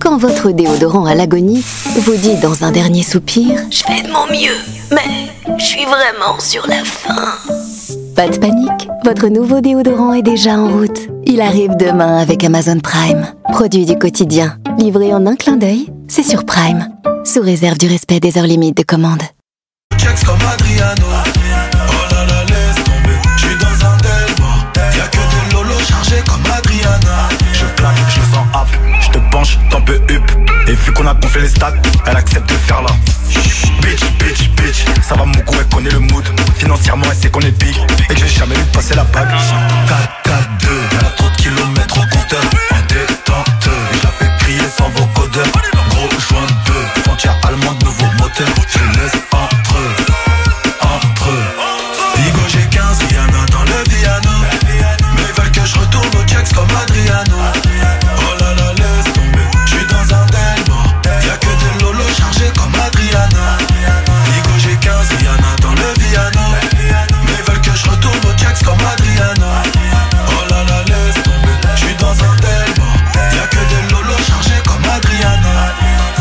Quand votre déodorant à l'agonie vous dit dans un dernier soupir « Je fais de mon mieux, mais je suis vraiment sur la fin ». Pas de panique, votre nouveau déodorant est déjà en route. Il arrive demain avec Amazon Prime. Produit du quotidien, livré en un clin d'œil, c'est sur Prime. Sous réserve du respect des heures limites de commande. Comme Adriano. Oh là là, laisse tomber. Je suis dans un Delmore. Y'a que des lolos chargés comme Adriana. Je plaque, je le sens up. Je te penche, t'en peux up. Et vu qu'on a gonflé les stats, elle accepte de faire là. Bitch, bitch, bitch. Ça va mon goût, elle connaît le mood. Financièrement, elle sait qu'on est big. Et que j'ai jamais vu passer la bague. 4-4-2. Y'a trop de kilomètres au compteur. En détente. Et je la fais crier sans vocodeur. Gros joint de bœuf. Frontière allemande, nouveau moteur. Je laisse entre eux. Digo j'ai 15, Rihanna dans le piano. Mais ils veulent que je retourne au checks comme Adriano. Oh là là, laisse tomber. Je suis dans un Delmore. Y'a que des lolos chargés comme Adriana. Digo j'ai 15, Rihanna dans le piano. Mais ils veulent que je retourne au checks comme Adriana. Oh là là, laisse tomber. Je suis dans un Delmore. Y'a que des lolos chargés comme Adriana.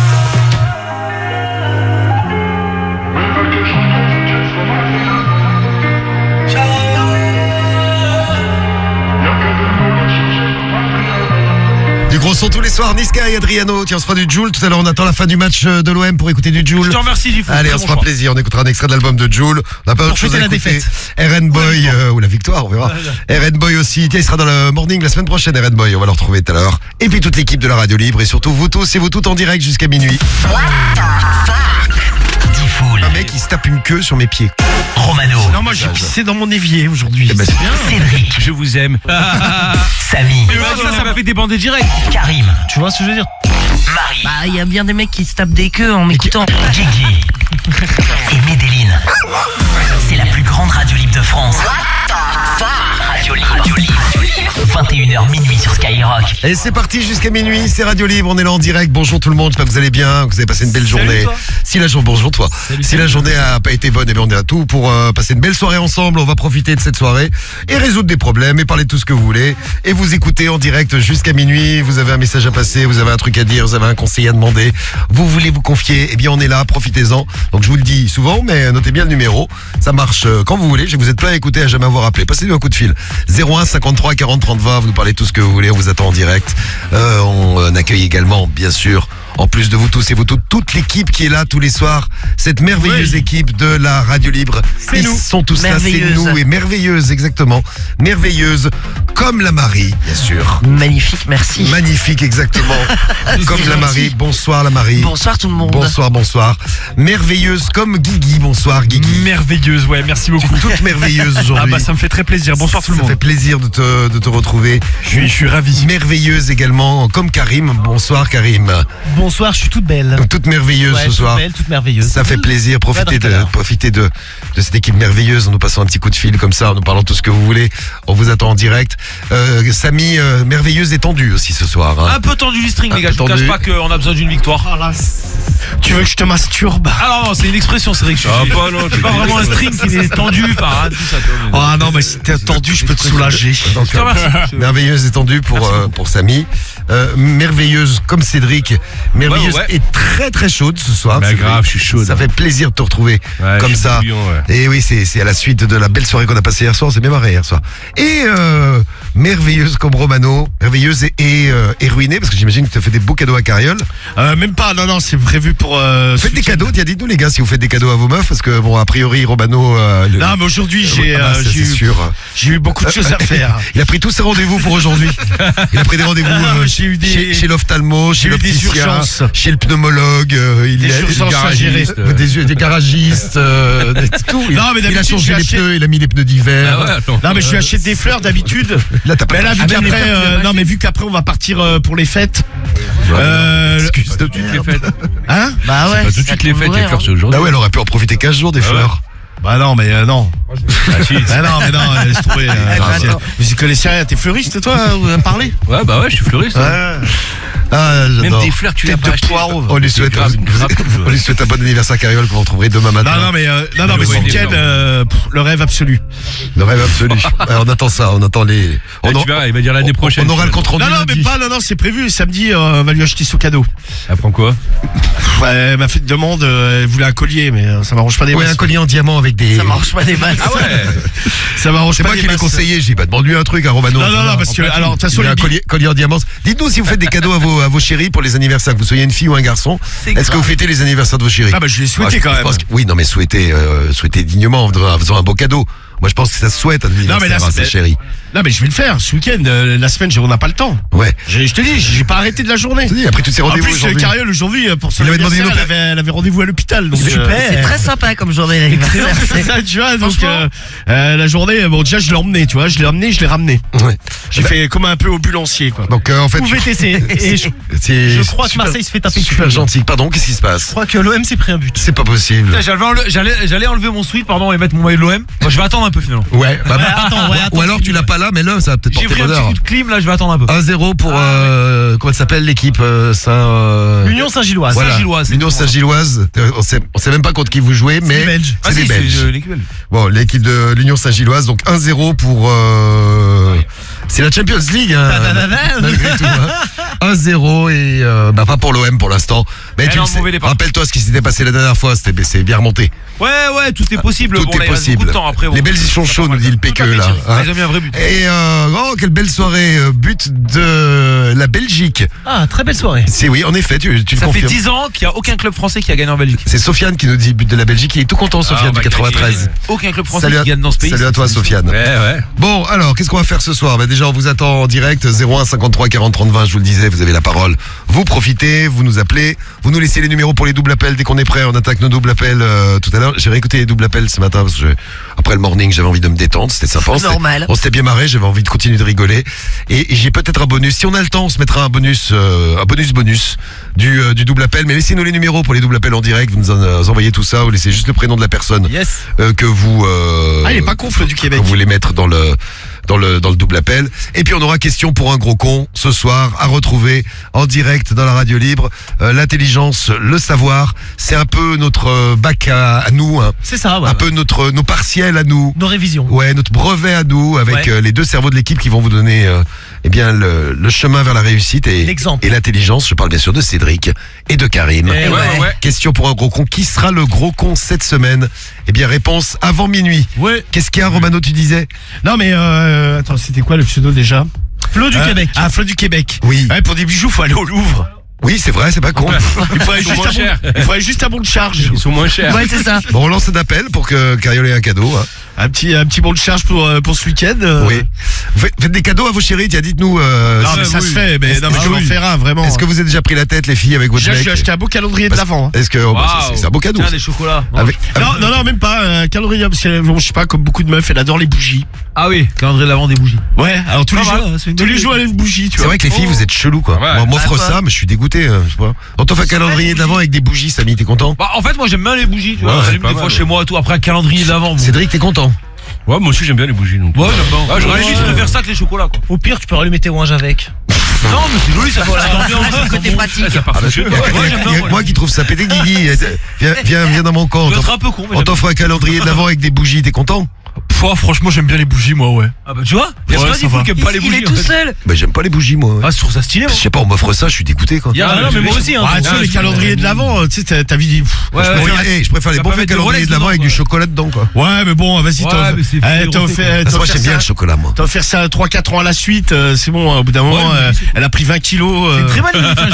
Du gros son tous les soirs, Niska et Adriano. Tiens, on se fera du Jul. Tout à l'heure, on attend la fin du match de l'OM pour écouter du Jul. Je te remercie du fou. Allez, on se fera plaisir. On écoutera un extrait de l'album de Jul. On n'a pas autre chose à écouter. RN Boy, ou la victoire, on verra. RN Boy aussi. Tiens, il sera dans le morning la semaine prochaine, RN Boy. On va le retrouver tout à l'heure. Et puis toute l'équipe de la radio libre. Et surtout vous tous et vous toutes en direct jusqu'à minuit. Un mec, il se tape une queue sur mes pieds. Romano. Non, moi j'ai pissé dans mon évier aujourd'hui. Eh ben, c'est bien. Cédric. Je vous aime. Samy. Ça me fait débander direct. Karim. Tu vois ce que je veux dire? Marie. Bah, il y a bien des mecs qui se tapent des queues en m'écoutant. Gigi. Et Medellin. C'est la plus grande radio libre de France. Radio libre. 21h minuit sur Skyrock. Et c'est parti jusqu'à minuit, c'est Radio Libre, on est là en direct. Bonjour tout le monde, j'espère que vous allez bien, que vous avez passé une belle journée. Bonjour toi. Si la journée a pas été bonne, eh bien on est à tout pour passer une belle soirée ensemble. On va profiter de cette soirée et résoudre des problèmes et parler de tout ce que vous voulez. Et vous écoutez en direct jusqu'à minuit. Vous avez un message à passer, vous avez un truc à dire, vous avez un conseil à demander. Vous voulez vous confier, eh bien on est là, profitez-en. Donc je vous le dis souvent, mais notez bien le numéro. Ça marche quand vous voulez. Je vous êtes plein à écouter, à jamais avoir appelé. Passez-nous un coup de fil. 01 53 40 30 20. Vous nous parlez tout ce que vous voulez. On vous attend en direct. On accueille également, bien sûr, en plus de vous tous et vous toutes, toute l'équipe qui est là tous les soirs, cette merveilleuse équipe de la Radio Libre. Ils sont tous là, c'est nous, et merveilleuse, exactement. Merveilleuse, comme la Marie, bien sûr. Magnifique, merci. Magnifique, exactement. Comme la Marie. Bonsoir la Marie. Bonsoir tout le monde. Bonsoir. Merveilleuse comme Guigui. Bonsoir Guigui. Merveilleuse, ouais, merci beaucoup. Toute merveilleuse aujourd'hui. Ah bah ça me fait très plaisir. Bonsoir tout le monde. Ça fait plaisir de te retrouver. Je suis ravi. Merveilleuse également, comme Karim. Bonsoir Karim. Bonsoir, je suis toute belle. Toute merveilleuse ce soir. Toute belle, toute merveilleuse. Ça fait plaisir. Profitez de cette équipe merveilleuse en nous passant un petit coup de fil comme ça, en nous parlant tout ce que vous voulez. On vous attend en direct. Samy, merveilleuse et tendue aussi ce soir. Hein. Un peu tendu du string, les gars. Je ne cache pas qu'on a besoin d'une victoire. Tu veux que je te masturbe? Ah non, c'est une expression, c'est vrai que je suis pas vraiment un string qui est tendu par tout ça. Ah non, mais si t'es tendu, je peux te soulager. Donc, merveilleuse et tendue pour Samy. Merveilleuse comme Cédric. Merveilleuse et très très chaude ce soir. Bah grave, je suis chaude. Ça fait plaisir de te retrouver comme ça. Et oui, c'est à la suite de la belle soirée qu'on a passée hier soir. On s'est bien marré hier soir. Et merveilleuse comme Romano. Merveilleuse et ruinée, parce que j'imagine que tu as fait des beaux cadeaux à Cariole. Même pas, non, c'est prévu pour... Faites des cadeaux, dites-nous les gars si vous faites des cadeaux à vos meufs, parce que bon, a priori Romano... Non, mais aujourd'hui j'ai eu beaucoup de choses à faire. Il a pris tous ses rendez-vous pour aujourd'hui. Il a pris des rendez-vous chez l'ophtalmo, chez l'opticien, chez le pneumologue, il a des garagistes, tout. Non, mais il a changé les pneus, il a mis les pneus d'hiver. Non, mais je lui achète des fleurs d'habitude. Mais vu qu'après on va partir pour les fêtes. Excuse de toutes les fêtes. Hein? Bah ouais. Pas tout de suite les fêtes, les fleurs c'est aujourd'hui. Bah ouais, elle aurait pu en profiter 15 jours des fleurs. Bah non, mais non. Laisse tomber. Vous y connaissez rien, t'es fleuriste toi, vous en parlez? Ouais, bah ouais, je suis fleuriste. Même des fleurs, tu l'as pas acheté. On lui souhaite un bon anniversaire Cariole qu'on retrouverait demain matin. Non, mais ce week-end, le rêve absolu. Le rêve absolu. Ouais, on attend ça, on attend les. Tu verras, il va dire l'année prochaine. On aura le compte rendu. Non, mais pas, non, c'est prévu. Samedi, on va lui acheter son cadeau. Elle prend quoi? Elle m'a fait une demande, elle voulait un collier, mais ça m'arrange pas des masses. Ouais, un collier en diamant avec des. Ça m'arrange pas des masses. Ah ouais. Ça m'arrange C'est pas moi des qui l'ai masses. conseillé, j'ai pas demandé un truc à Romano. Non, parce que, alors, de toute façon, il y a les un collier en diamant. Dites-nous si vous faites des cadeaux à vos chéris pour les anniversaires, que vous soyez une fille ou un garçon. Est-ce que vous fêtez les anniversaires de vos chéris? Ah, bah, je l'ai souhaité quand même. Oui, non, mais souhaitez dignement en faisant un beau cadeau. Moi, je pense que ça se souhaite un anniversaire à sa chérie. Non, mais je vais le faire ce week-end. La semaine, on n'a pas le temps. Ouais. Je te dis, j'ai pas arrêté de la journée. Je te dis, après tous ces En rendez-vous plus, aujourd'hui. Cariole aujourd'hui, pour son Il avait demandé anniversaire, elle avait rendez-vous à l'hôpital. Donc, C'est très sympa comme journée d'anniversaire. c'est ça, tu vois. Donc, la journée, bon, déjà, je l'ai emmené, tu vois. Je l'ai emmené, je l'ai ramené. Ouais. J'ai fait comme un peu au bulancier, quoi. Donc, en fait. Ou VTC. Et je crois que Marseille se fait taper super gentil. Pardon, qu'est-ce qui se Je passe? crois que l'OM s'est pris un but. C'est pas possible. J'allais enlever mon sweat, et mettre mon maillot de l'OM. Moi, je vais attendre un peu finalement. Ouais, bah, Attends, ou alors tu l'as pas là, mais là, ça va peut-être J'ai porter pris un petit bonheur. coup de clim, là, je vais attendre un peu. 1-0 pour comment ça s'appelle l'équipe L'Union Saint-Gilloise. Voilà. Saint-Gilloise, c'est L'Union tout. Saint-Gilloise. On sait même pas contre qui vous jouez, mais les Belges. c'est les Belges. l'équipe belge. Bon, l'équipe de l'Union Saint-Gilloise, donc 1-0 pour. C'est la Champions League, hein, malgré tout. Hein. 1-0 et pas pour l'OM pour l'instant. Mais tu non, le sais, mauvais départ. rappelle-toi ce qui s'était passé la dernière fois. C'est bien remonté. Ouais, tout est possible. Tout Bon, est là, il reste beaucoup possible. de temps après. Les Belges ils sont chauds, nous dit le PQ là. Ah, ils ont mis un vrai but. Et quelle belle soirée, but de la Belgique. Ah, très belle soirée. C'est oui, en effet, tu le Ça fait confirmes. 10 ans qu'il n'y a aucun club français qui a gagné en Belgique. C'est Sofiane qui nous dit but de la Belgique. Il est tout content, Sofiane, du 93. Aucun club français Salut qui gagne dans ce pays. Salut à toi, Sofiane. Ouais. Bon, alors, qu'est-ce qu'on va faire ce soir? Déjà, on vous attend en direct, 01 53 40 30 20, je vous le disais, vous avez la parole. Vous profitez, vous nous appelez, vous nous laissez les numéros pour les doubles appels. Dès qu'on est prêt, on attaque nos doubles appels tout à l'heure. J'ai réécouté les doubles appels ce matin parce que après le morning, j'avais envie de me détendre, c'était sympa. Normal. On s'était bien marré, j'avais envie de continuer de rigoler. Et j'ai peut-être un bonus. Si on a le temps, on se mettra un bonus du double appel. Mais laissez-nous les numéros pour les doubles appels en direct. Vous nous envoyez tout ça, vous laissez juste le prénom de la personne que vous... il est pas con, Flo du Québec. Que vous voulez mettre dans le double appel. Et puis on aura question pour un gros con ce soir à retrouver en direct dans la radio libre. L'intelligence, le savoir, c'est un peu notre bac à nous. Hein. C'est ça, ouais. Un peu nos partiels à nous. Nos révisions. Ouais, notre brevet à nous avec les deux cerveaux de l'équipe qui vont vous donner le chemin vers la réussite et l'exemple. Et l'intelligence. Je parle bien sûr de Cédric et de Karim. Et ouais. Question pour un gros con. Qui sera le gros con cette semaine? Réponse avant minuit. Ouais. Qu'est-ce qu'il y a, Romano, tu disais? Non, mais attends, c'était quoi le pseudo déjà? Flo du Québec. Ah, Flo du Québec. Oui. Ouais, pour des bijoux, faut aller au Louvre. Oui, c'est vrai, c'est pas con. Il faudrait juste un bon de charge. Ils sont moins chers. Ouais, c'est ça. Bon, on lance un appel pour que Cariole ait un cadeau. Hein. Un petit bon de charge pour ce week-end. Oui. Faites des cadeaux à vos chéris, tiens, dites-nous. Non, mais ça se fait, mais je vais en faire un, vraiment. Est-ce que vous avez déjà pris la tête, les filles, avec votre Déjà, mec? je lui ai acheté un beau calendrier de l'avant. Est-ce que c'est un beau cadeau? Tiens, des chocolats. Non, même pas un calendrier, parce que bon, je sais pas, comme beaucoup de meufs, elle adore les bougies. Ah oui, calendrier de l'avant des bougies. Ouais, alors tous les jours, elle a une bougie, tu C'est vois. vrai que les filles, vous êtes chelous, quoi. Ouais. Moi, on m'offre ça, mais je suis dégoûté. Je sais pas. On t'offre un calendrier de l'avant avec des bougies, Samy, t'es content? En fait, moi j'aime bien les bougies, tu vois. Ouais, J'allume des fois chez moi et tout. Après un calendrier d'avant. Bon. Cédric, t'es content? Ouais, moi aussi j'aime bien les bougies. Donc. Ouais, j'aime bien. Je réagis, je préfère ça que les chocolats, quoi. Au pire, tu peux rallumer tes ouinges avec. Non, mais c'est joli, ça fait l'ambiance. Côté pratique. Ça part Il y a moi qui trouve ça pété, Guigui. Viens dans mon camp. Je vais être un peu con, mais On t'offre un calendrier de l'avant avec des bougies, t'es content? Franchement, j'aime bien les bougies, moi, ouais. Ah bah tu vois, il y a Ouais, plein ça de va. qui aiment pas les Il bougies. est tout seul. Bah, j'aime pas les bougies, moi. Ah, je trouve ça stylé, moi. Je sais pas, on m'offre ça, je suis dégoûté, quoi. Non, mais moi aussi, hein. Ah, tu sais, les calendriers de l'avant, tu sais, t'as vu. Je préfère les bons vieux calendriers de l'avant avec du chocolat dedans, quoi. Ouais, mais bon, vas-y, t'as offert Moi, j'aime bien le chocolat, moi. T'as offert ça 3-4 ans à la suite, c'est bon, au bout d'un moment, elle a pris 20 kilos. C'est une très bonne idée,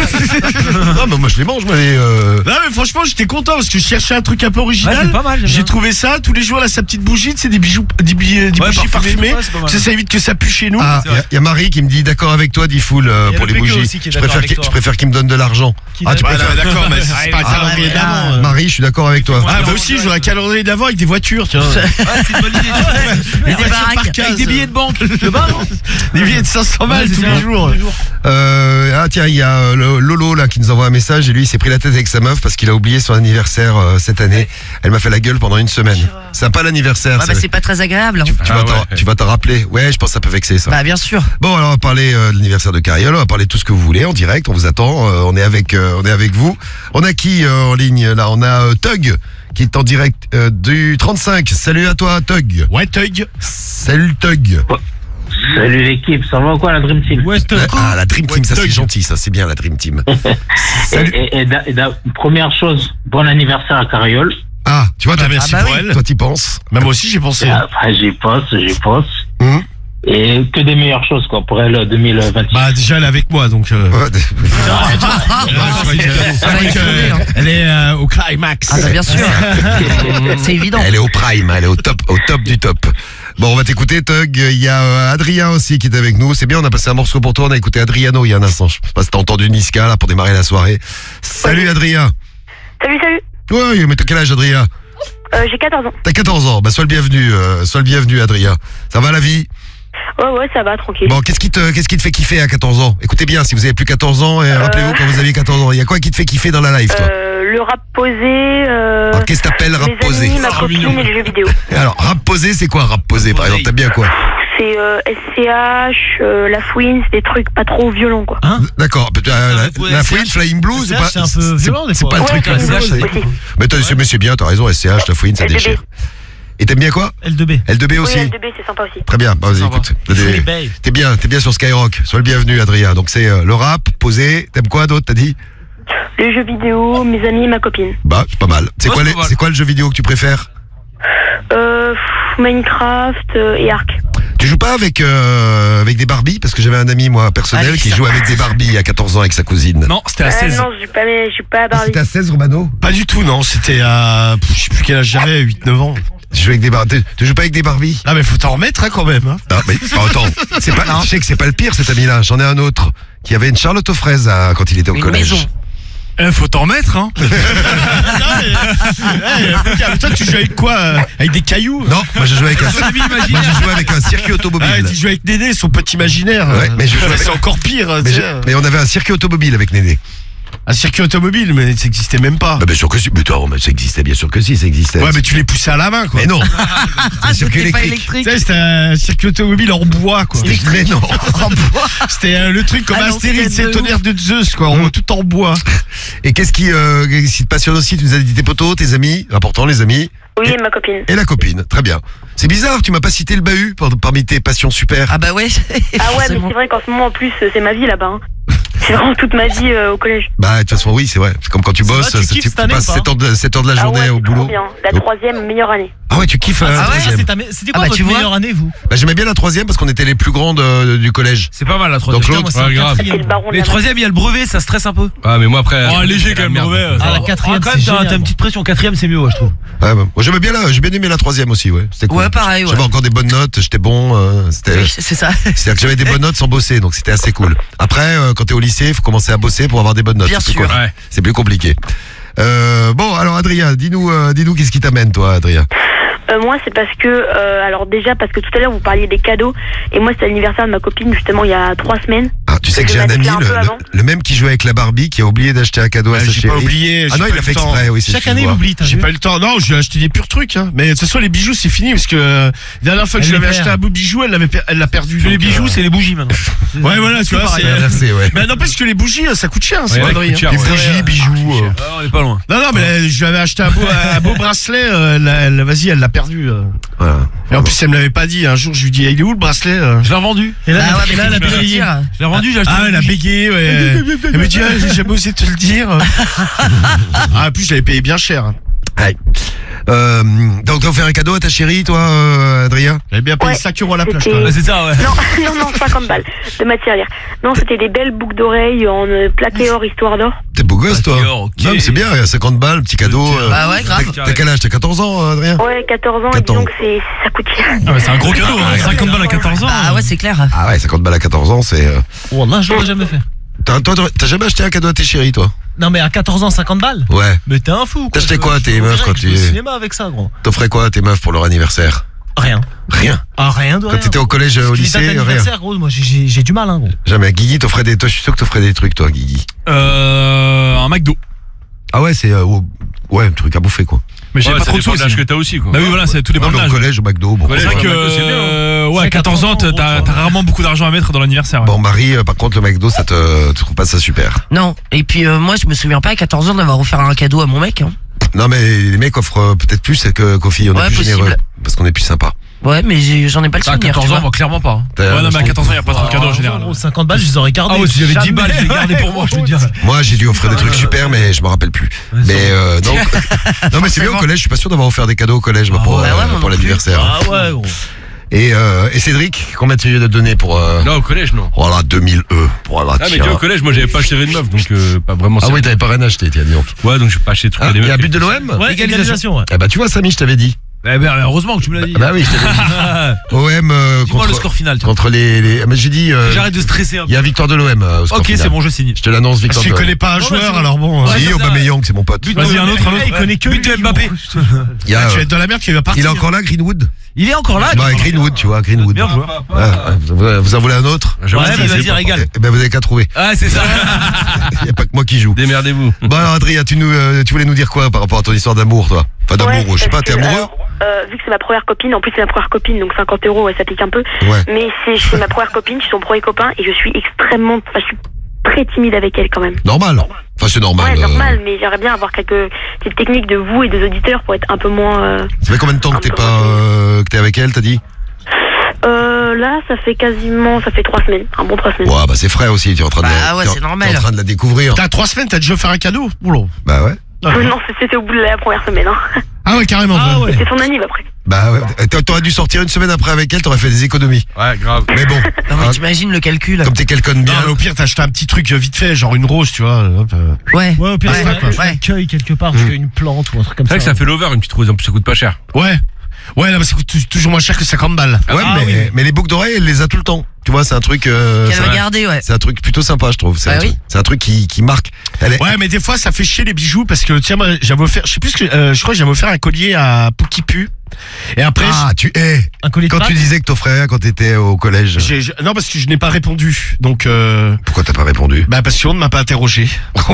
j'aime Non, mais moi, je les mange, moi, Non, mais franchement, j'étais content parce que je cherchais un truc un peu Ouais, original. c'est pas mal, j'aime J'ai bien. trouvé ça, tous les jours, là, sa petite bougie, c'est des bougies parfumées. Ouais, c'est pas mal. Ça évite que ça pue chez nous. Ah, il y a Marie qui me dit d'accord avec toi, dit Foul, y a pour le les PQ bougies. aussi qui est Je d'accord préfère avec toi. je préfère qu'il me donne de l'argent. Ah, tu Ouais, préfères. non, d'accord, mais c'est pas un calendrier ouais, d'avant. Marie, je suis d'accord avec toi. Ah, moi aussi, je veux un calendrier d'avant avec des voitures, tiens. C'est une bonne idée. Et des baraques. par case. Avec des billets de banque. Je sais pas, non? Des billets de 500 balles Ouais, tous c'est les ça. jours. Ah tiens, il y a Lolo là qui nous envoie un message et lui il s'est pris la tête avec sa meuf parce qu'il a oublié son anniversaire cette année. Elle m'a fait la gueule pendant une semaine. C'est pas l'anniversaire. Ah bah c'est pas très agréable. Tu vas t'en rappeler. Ouais, je pense que ça peut vexer ça. Bah bien sûr. Bon, alors on va parler de l'anniversaire de Cariole, on va parler de tout ce que vous voulez en direct, on vous attend, on est avec vous. On a qui en ligne là? On a Tug qui est en direct du 35. Salut à toi, Tug. Ouais, Tug. Salut, Tug. Salut l'équipe, ça va quoi la Dream Team? La Dream Team, ça c'est gentil, ça c'est bien la Dream Team. Salut. Première chose, bon anniversaire à Cariole. Ah, tu vois, merci pour elle. Toi t'y penses. Bah, moi aussi j'y pensais. J'y pense. Et que des meilleures choses quoi pour elle 2026. Bah déjà elle est avec moi donc. Elle est au climax. Ah bah bien sûr. C'est évident. Elle est au prime, elle est au top du top. Bon, on va t'écouter, Tug. Il y a Adrien aussi qui est avec nous. C'est bien, on a passé un morceau pour toi. On a écouté Adriano il y a un instant. Je sais pas si t'as entendu Niska là pour démarrer la soirée. Salut Adrien. Salut. Ouais, mais t'as quel âge, Adrien? J'ai 14 ans. T'as 14 ans. Bah sois le bienvenu, Adrien. Ça va la vie? Ouais, ça va, tranquille. Bon, qu'est-ce qui te fait kiffer à 14 ans? Écoutez bien, si vous avez plus 14 ans, rappelez-vous quand vous aviez 14 ans. Il y a quoi qui te fait kiffer dans la life, toi? Le rap posé. Alors, qu'est-ce que t'appelles rap posé? Mes amis, ma copine et les jeux vidéo. Alors, rap posé, c'est quoi rap posé, par exemple? T'aimes bien quoi? C'est SCH, La Fouine, c'est des trucs pas trop violents, quoi. Hein? D'accord. La Fouine, Flying Blue, c'est pas. C'est un peu violent, des C'est fois. pas le truc. Mais c'est bien, t'as raison, SCH, La Fouine, ça déchire. Et t'aimes bien quoi? L2B. L2B aussi? Oui, L2B, c'est sympa aussi. Très bien, vas-y, écoute. T'es bien sur Skyrock. Sois le bienvenu, Adrien. Donc c'est le rap, posé. T'aimes quoi d'autre, t'as dit? Les jeux vidéo, mes amis et ma copine. Bah, c'est pas mal. C'est quoi le jeu vidéo que tu préfères? Minecraft et Ark. Tu joues pas avec des Barbies? Parce que j'avais un ami, moi, personnel, qui joue avec des Barbies à 14 ans avec sa cousine. Non, c'était à 16. Non, je suis pas à Barbie. C'était à 16, Romano? Pas du tout, non. C'était à. Je sais plus quel âge j'avais, 8-9 ans. Tu joues avec des Barbies? Tu joues pas avec des Barbies? Ah, mais faut t'en remettre, hein, quand même. Hein. Ah, mais attends, je sais que c'est pas le pire, cet ami-là. J'en ai un autre qui avait une Charlotte aux fraises quand il était au collège. Maison. Faut t'en remettre, hein. Toi, tu joues avec quoi? Avec des cailloux? Non, moi je jouais avec un circuit automobile. Ah, tu joues avec Néné, son pote imaginaire. Ouais, mais c'est encore pire. Mais on avait un circuit automobile avec Néné. Un circuit automobile, mais ça existait même pas. Bah bien sûr que si, mais ça existait, bien sûr que si, ça existait. Ouais, mais tu les poussais à la main, quoi. Mais non. Un circuit électrique. Tu sais, c'était un circuit automobile en bois, quoi. Mais non. En bois. C'était le truc comme Astérix, c'est le tonnerre de Zeus, quoi. Tout en bois. Et qu'est-ce qui te passionne aussi? Tu nous as dit tes potos, tes amis, important les amis. Oui, ma copine. Et la copine, très bien. C'est bizarre, tu m'as pas cité le bahut parmi tes passions super. Ah bah ouais. Ah ouais, mais c'est vrai qu'en ce moment, en plus, c'est ma vie là-bas. Hein. C'est vraiment toute ma vie au collège. Bah, de toute façon, oui, c'est vrai. C'est comme quand tu bosses, tu passes 7 heures de la journée au boulot. Bien. La troisième, meilleure année. Ah ouais, tu kiffes la troisième. C'était quoi votre meilleure année, vous? Bah, j'aimais bien la troisième parce qu'on était les plus grandes du collège. C'est pas mal la troisième. Donc l'autre, ouais, grave. Les troisième, il y a le brevet, ça stresse un peu. Ah, mais moi après. Oh, léger quand même, le brevet. Ah, la quatrième, quand même, t'as une petite pression. Quatrième, c'est mieux, ouais, je trouve. Ouais, bah, moi j'ai bien aimé la troisième aussi, ouais. C'était cool. Ouais, pareil, ouais. J'avais encore des bonnes notes, j'étais bon. Oui, c'est ça. C'est-à-dire que j'avais des bonnes notes sans bosser, donc c'était assez cool. Après, quand t'es au lycée, il faut commencer à bosser pour avoir des bonnes notes. Bien sûr. Ouais. C'est plus compliqué. Bon, alors Adrien, dis-nous qu'est-ce qui t'amène, toi, Adrien? Moi, c'est parce que, alors déjà, parce que tout à l'heure, vous parliez des cadeaux, et moi, c'était l'anniversaire de ma copine, justement, il y a 3 semaines. Ah, tu sais que j'ai un ami, le même qui joue avec la Barbie, qui a oublié d'acheter un cadeau à sa chérie. J'ai pas oublié. Ah non, il a fait exprès, oui. Chaque année, il oublie. J'ai pas eu le temps. Non, je lui ai acheté des purs trucs. Hein. Mais de toute façon, les bijoux, c'est fini, parce que la dernière fois que je lui avais acheté un beau bijou, elle l'a perdu. Les bijoux, c'est les bougies maintenant. Ouais, voilà, tu vois, c'est ouais. Mais n'empêche que les bougies, ça coûte cher, c'est pas vrai. Les bougies, bijoux. On est pas loin. Non, mais je lui avais acheté un beau bracelet, vas-y, elle l'a perdu. Voilà. Et en plus, elle me l'avait pas dit. Un jour, je lui dis, il est où le bracelet? Je l'ai revendu. Et là, elle a bégayé. Je l'ai revendu, j'ai acheté. Ah, elle a bégayé, ouais. Elle me dit, j'ai jamais osé te le dire. Ah, en plus, je l'avais payé bien cher. Ouais. Donc t'as offert un cadeau à ta chérie, toi, Adrien? J'avais bien payé 5 € à la plage. C'est ça, ouais. Non, 50 balles de matière lire. Non, c'était des belles boucles d'oreilles en plaqué or, histoire d'or. T'es beau gosse, toi. Okay. Non, mais c'est bien, il y a 50 balles, petit cadeau. Bah ouais, grave. T'as quel âge? T'as 14 ans, Adrien? Ouais, 14 ans, et disons que ça coûte cher. Ah, mais c'est un gros cadeau, hein. 50 balles à 14 ans. Ah ouais, c'est clair. Ah ouais, 50 balles à 14 ans, c'est... Oh là, je l'aurais jamais fait. T'as jamais acheté un cadeau à tes chéris, toi? Non, mais à 14 ans, 50 balles? Ouais. Mais t'es un fou, quoi. T'achetais quoi à tes meufs quand tu... au cinéma avec ça, gros. T'offrais quoi à tes meufs pour leur anniversaire? Rien. Rien? Ah, rien de rien. Quand t'étais au collège, au lycée, rien? Gros, moi, j'ai du mal, hein, gros. Jamais. Guigui, t'offrais des... Toi, je suis sûr que t'offrais des trucs, toi, Guigui. Un McDo. Ah ouais, c'est... ouais, un truc à bouffer, quoi. Mais j'ai pas trop de sous que t'as aussi, quoi. Bah oui, voilà, c'est tout dépend de l'âge. Au collège, au McDo, bon. C'est vrai que, ouais, à 14 ans, t'as rarement beaucoup d'argent à mettre dans l'anniversaire. Bon, Marie, par contre, le McDo, tu trouves pas ça super? Non. Et puis, moi, je me souviens pas à 14 ans d'avoir offert un cadeau à mon mec, hein. Non, mais les mecs offrent peut-être plus qu'aux filles. On est plus généreux. Parce qu'on est plus sympa. Ouais, mais j'en ai pas le souvenir. À 14 ans, moi, clairement pas. Ouais, non, mais à 14 ans, il n'y a pas trop de cadeaux en général. 50 balles, je les aurais gardés. Ah ouais, si j'avais 10 balles, je les gardais pour moi, je veux dire. Moi, j'ai dû offrir des trucs super, mais je me rappelle plus. Mais non, mais c'est bien au collège. Je suis pas sûr d'avoir offert des cadeaux au collège pour l'anniversaire. Ah ouais, gros. Et Cédric, combien tu as donné pour Non, au collège, non. Voilà, 2000 Voilà, ah, mais tu vois, au collège, moi, j'avais pas acheté de meuf, donc pas vraiment. Ah oui, t'avais pas rien acheté, tiens, dis donc. Ouais, donc j'ai pas acheté de trucs à des meufs. Il y a un but de l'OM? Ouais, égalisation, ouais. Eh bah, tu vois, Samy, je t'avais dit. Eh ben, heureusement que tu me l'as dit. Bah oui, je t'avais dit. OM Dis-moi le score final. contre les. Mais j'ai dit. J'arrête de stresser un peu. Il y a victoire de l'OM au score final. Ok, c'est bon, je signe. Je te l'annonce, victoire de l'OM. Je connais pas un joueur, alors bon. Si, Aubameyang, c'est mon pote. Vas-y, un autre. Il connaît que but de Mbappé. Tu vas être dans la merde qui va partir. Il est encore là, Greenwood? Il est encore là. Ouais, Greenwood, tu vois, Greenwood. Bien joueur. Vous en voulez un autre? Ouais, vas-y, régale. Eh ben, vous avez qu'à trouver. Ah, c'est ça. Il n'y a pas que moi qui joue. Démerdez-vous. Bon, alors, Adrien, tu voulais nous dire quoi par rapport à ton histoire d'amour, toi? Enfin, d'amour, je sais pas, t'es amoureux? Vu que c'est ma première copine, en plus c'est ma première copine, donc 50 €, ouais, ça pique un peu. Ouais. Mais c'est ma première copine, je suis son premier copain et je suis je suis très timide avec elle quand même. Normal. Enfin, c'est normal. Ouais, normal, mais j'aimerais bien avoir quelques petites techniques de vous et des auditeurs pour être un peu moins. Ça fait combien de temps que t'es avec elle, t'as dit? Là, ça fait 3 semaines, un bon 3 semaines. Ouais, bah c'est frais aussi, tu es en train de c'est normal. t'es en train de la découvrir. T'as 3 semaines, t'as déjà fait un cadeau? Oula. Bah ouais. Non, c'était au bout de la première semaine. Hein. Ah ouais, carrément. ouais. C'était son anniv après. Bah ouais. T'aurais dû sortir une semaine après avec elle, t'aurais fait des économies. Ouais, grave. Mais bon. Non, mais t'imagines le calcul. Comme t'es quelqu'un de bien. Non, mais au pire, t'as acheté un petit truc vite fait, genre une rose, tu vois. Hop, Ouais. Ouais, au pire, Ouais. un cueil quelque part, une plante ou un truc comme C'est ça. vrai que ça fait l'over, une petite rose, en plus ça coûte pas cher. Ouais. Ouais, là, mais ça coûte toujours moins cher que 50 balles. Ouais, mais les boucles d'oreilles, elle les a tout le temps. Tu vois, c'est un truc. Qu'elle va garder, ouais. C'est un truc plutôt sympa, je trouve. C'est un truc qui marque. Ouais, mais des fois, ça fait chier les bijoux parce que, tiens, moi, j'avais offert, je sais plus je crois que j'avais offert un collier à Poukipu. Et après. Ah, un collier de quand pâte tu disais que t'offrais quand t'étais au collège. Non, parce que je n'ai pas répondu. Donc, Pourquoi t'as pas répondu? Bah, parce qu'on ne m'a pas interrogé. Oh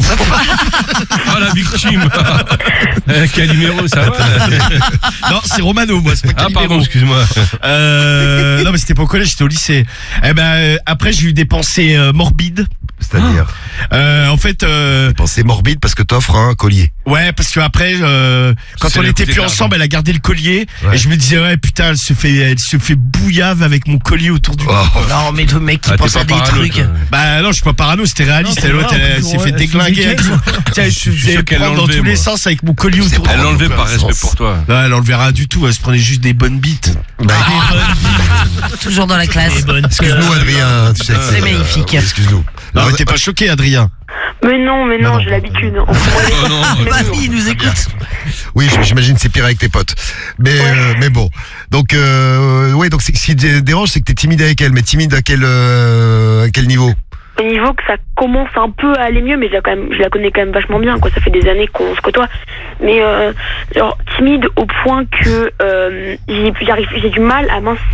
la victime. Quel numéro ça va? Non, c'est Romano, moi. C'est pas Ah, pardon, excuse-moi. Non, mais c'était pas au collège, c'était au lycée. Eh ben, après, j'ai eu des pensées morbides. C'est-à-dire en fait, pensée morbide parce que t'offres un collier. Ouais, parce que après, quand on était plus ensemble, elle a gardé le collier et je me disais ouais putain, elle se fait bouillave avec mon collier autour du cou. Non, mais le mec qui pense à des trucs. Bah non, je suis pas parano, c'était réaliste. Elle s'est fait déglinguer. Elle se faisait prendre dans tous les sens avec mon collier autour du cou. Elle l'enlevait par respect pour toi. Non, elle enlevait rien du tout. Elle se prenait juste des bonnes bites. Toujours dans la classe. Excuse-nous, Adrien. C'est magnifique. Excuse-nous. Non, mais t'es pas choqué, Adrien? Mais non, j'ai l'habitude. Vas-y, il nous écoute. Oui, j'imagine c'est pire avec tes potes. Mais bon. Donc donc ce qui te dérange, c'est que t'es timide avec elle. Mais timide à quel niveau? Au niveau que ça commence un peu à aller mieux, mais je la connais quand même vachement bien, quoi. Ça fait des années qu'on se côtoie. Mais genre timide au point que j'ai du mal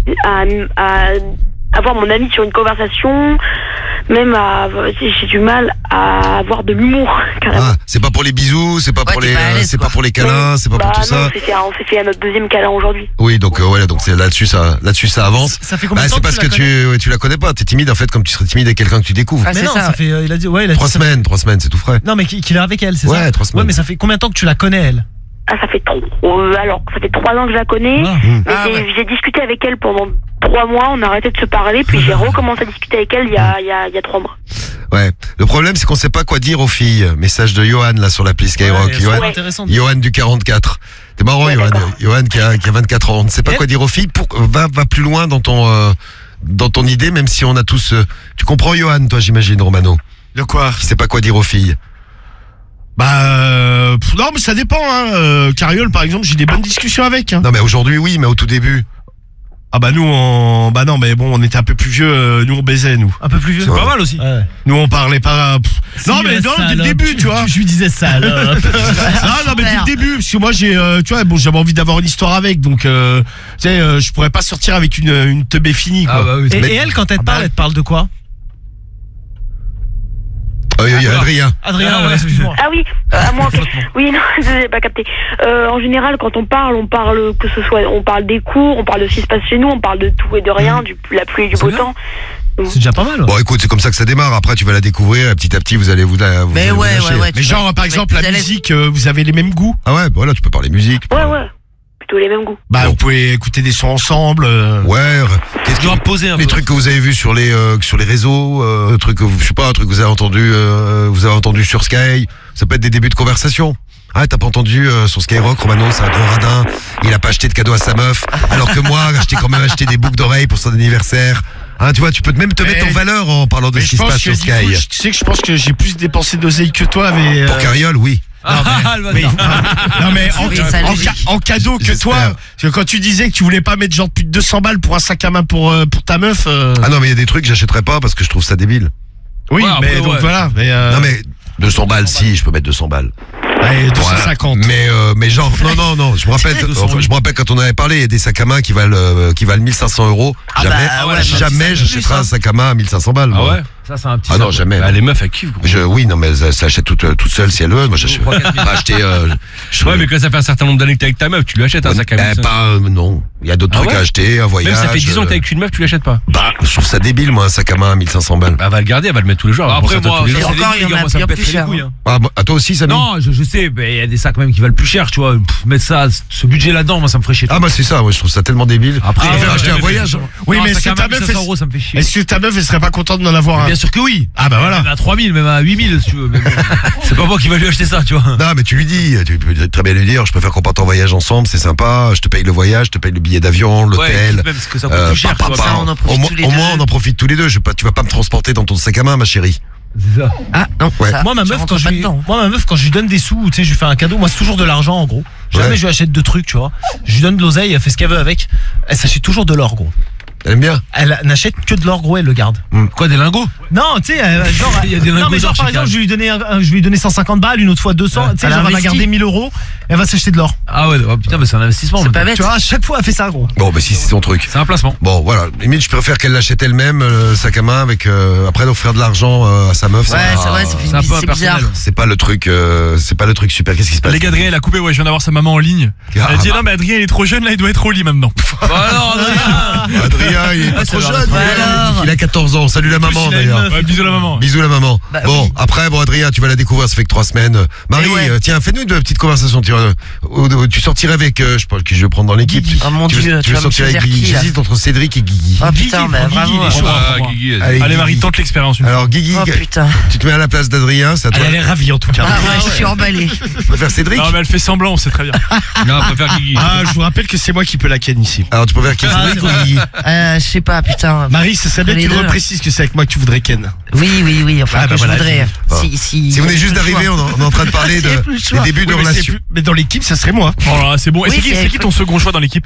à avoir mon avis sur une conversation, même j'ai du mal à avoir de l'humour, carrément. Ah, c'est pas pour les bisous, c'est pas pour les câlins, c'est pas pour tout ça. On s'est fait à notre deuxième câlin aujourd'hui. Oui, donc donc c'est là-dessus ça avance. Ça fait combien de temps c'est parce que tu la connais pas, t'es timide en fait comme tu serais timide avec quelqu'un que tu découvres. Ah, mais non, ça fait il a dit 3 semaines, c'est tout frais. Non, mais qu'il est avec elle, c'est ça? Ouais, 3 semaines. Ouais, mais ça fait combien de temps que tu la connais, elle? Ah, ça fait 3 ans que je la connais. Mais j'ai discuté avec elle pendant 3 mois, on a arrêté de se parler, puis j'ai recommencé à discuter avec elle il y a 3 mois. Ouais. Le problème, c'est qu'on sait pas quoi dire aux filles. Message de Johan, là, sur l'appli Skyrock. Johan du 44. C'est marrant, Johan qui a 24 ans. On ne sait pas quoi dire aux filles. Va plus loin dans ton idée, même si on a tous, tu comprends, Johan, toi, j'imagine, Romano? De quoi? Qui sait pas quoi dire aux filles. Bah, non, mais ça dépend, Cariole, par exemple, j'ai des bonnes discussions avec. Non, mais aujourd'hui, oui, mais au tout début. Ah bah nous bah non mais bon on était un peu plus vieux, nous on baisait nous. Un peu plus vieux. C'est pas mal aussi. Ouais. Nous on parlait pas. Non mais dès le début tu vois. Je lui disais ça. non mais dès le début parce que moi j'ai tu vois j'avais envie d'avoir une histoire avec donc tu sais je pourrais pas sortir avec une teubée finie quoi. Ah bah oui, et elle quand elle te parle de quoi? Adrien, ouais, excuse-moi. Ah oui, moi, okay. Oui, non, je n'ai pas capté. En général, quand on parle on parle des cours, on parle de ce qui se passe chez nous, on parle de tout et de rien, la pluie et du beau temps. C'est déjà pas mal. Bon, écoute, c'est comme ça que ça démarre. Après, tu vas la découvrir et petit à petit, vous allez vous Mais allez vous ouais, lâcher. ouais. Mais genre, par exemple, la musique, vous avez les mêmes goûts? Ah ouais, voilà, tu peux parler musique. Ouais. Plutôt les mêmes goûts. Bah, vous pouvez écouter des sons ensemble. Ouais. Qu'est-ce Tu dois poser un peu. les trucs que vous avez vus sur les réseaux, trucs que je sais pas, un truc que vous avez entendu sur Sky. Ça peut être des débuts de conversation. Ah, t'as pas entendu sur Skyrock, Romano, c'est un gros radin. Il a pas acheté de cadeau à sa meuf, alors que moi, j'ai quand même acheté des boucles d'oreilles pour son anniversaire. Hein, tu vois, tu peux même te mettre en valeur en parlant de ce qui se passe sur Sky. Tu sais que je pense que j'ai plus dépensé d'oseille que toi, mais. Pour Carriole, oui. Non mais en cadeau que toi, parce que quand tu disais que tu voulais pas mettre genre plus de 200 balles pour un sac à main pour ta meuf. Ah non, mais il y a des trucs que j'achèterais pas parce que je trouve ça débile. Oui, mais donc voilà. Mais non mais 200 balles, si, je peux mettre 200 balles. Ouais, 250. Mais genre non, je me rappelle quand on avait parlé, il y a des sacs à main qui valent 1500 €. Jamais j'achèterai un sac à main à 1500 balles. Ah ouais. Ça, c'est un petit. Ah non, jamais. Les meufs, elles kiffent. Oui, non, mais ça achète toute seule si elle veut. Moi, j'achète. Acheter. Ouais, mais quand ça fait un certain nombre d'années que t'es avec ta meuf, tu lui achètes un sac à main. Non. Il y a d'autres trucs à acheter, un voyage. Même ça fait 10 ans que t'es avec une meuf, tu l'achètes pas. Bah, je trouve ça débile, moi, un sac à main à 1500 balles. Elle va le garder, elle va le mettre tous les jours. Après, moi, encore, il y en a bien plus cher. Ah, à toi aussi, Samy? Non, je sais, il y a des sacs même qui valent plus cher, tu vois. Mettre ça, ce budget là-dedans, moi, ça me ferait chier. Ah, bah, c'est ça, moi, je trouve ça tellement débile. Après, je vais acheter un voyage. Oui, mais est-ce que ta meuf, ça me fait chier. est-ce que ta meuf, elle serait pas contente d'en avoir un? Bien sûr que oui. Ah bah voilà. Même à 3000, même à 8000, si tu veux. C'est pas moi qui va lui acheter ça, tu vois. Non, mais tu lui dis, tu peux très bien lui dire, je préfère qu'on parte en voyage ensemble, c'est sympa, je te paye le voyage, je te paye le billet d'avion, l'hôtel. Même parce que ça coûte plus cher, au moins, on en profite tous les deux. Tu vas pas me transporter dans ton sac à main, ma chérie. C'est ça. Ah non, Ouais. Moi ma meuf quand je lui donne des sous, tu sais, je lui fais un cadeau, moi c'est toujours de l'argent en gros. Jamais je lui achète de trucs, tu vois. Je lui donne de l'oseille, elle fait ce qu'elle veut avec. Elle s'achète toujours de l'or, gros. Elle aime bien. Elle n'achète que de l'or, gros, elle le garde. Quoi, des lingots? Non, tu sais, genre il y a des lingots. Non, mais genre par exemple, je vais lui donner 150 balles, une autre fois 200, tu sais, genre elle va garder 1000 €, elle va s'acheter de l'or. Ah ouais, putain, mais c'est un investissement. C'est pas bête. Tu vois, à chaque fois elle fait ça, gros. Bon, bah si c'est son truc. C'est un placement. Bon, voilà. Limite, je préfère qu'elle l'achète elle-même, le sac à main, avec après d'offrir de l'argent à sa meuf. Ouais, c'est vrai, c'est un peu bizarre. C'est pas le truc super. Qu'est-ce qui se passe? Les gars, Adrien, il a coupé, ouais, je viens d'avoir sa maman en ligne. Elle a dit non, mais Adrien, il est trop jeune, là, il doit être au lit maintenant. Alors, Adrien, il est pas trop jeune. Il a 14 ans. Salut la maman, d'ailleurs. Ouais, bisous la maman. Bisous la maman. Bah, bon, oui. après, Adrien, tu vas la découvrir, ça fait que 3 semaines. Marie, tiens, fais-nous une petite conversation. Tu sortirais avec, je sais pas qui je vais prendre dans l'équipe. Oh mon Dieu, tu veux sortir avec Guigui? J'hésite entre Cédric et Guigui. Oh putain, mais vraiment. Allez, Marie, tente l'expérience. Alors, Guigui, Oh putain. tu te mets à la place d'Adrien, c'est à toi. Elle est ravie en tout cas. Ah ouais, je suis emballé. Tu préfères Cédric? Non, mais elle fait semblant, c'est très bien. Non, elle préfère Guigui. Ah, je vous rappelle que c'est moi qui peux la ken ici. Alors, tu préfères qui, Cédric ou Guigui? Je sais pas, putain. Marie, ça serait bien que Les tu deux. reprécises que c'est avec moi que tu voudrais ken. Oui, enfin, Ah, bah que je voilà, voudrais. Si vous venez juste d'arriver, on est en train de parler Il y a plus le des choix. débuts de Oui, relation. mais dans l'équipe, ça serait moi. Oh là, c'est bon. Et Oui, c'est qui ton second choix dans l'équipe?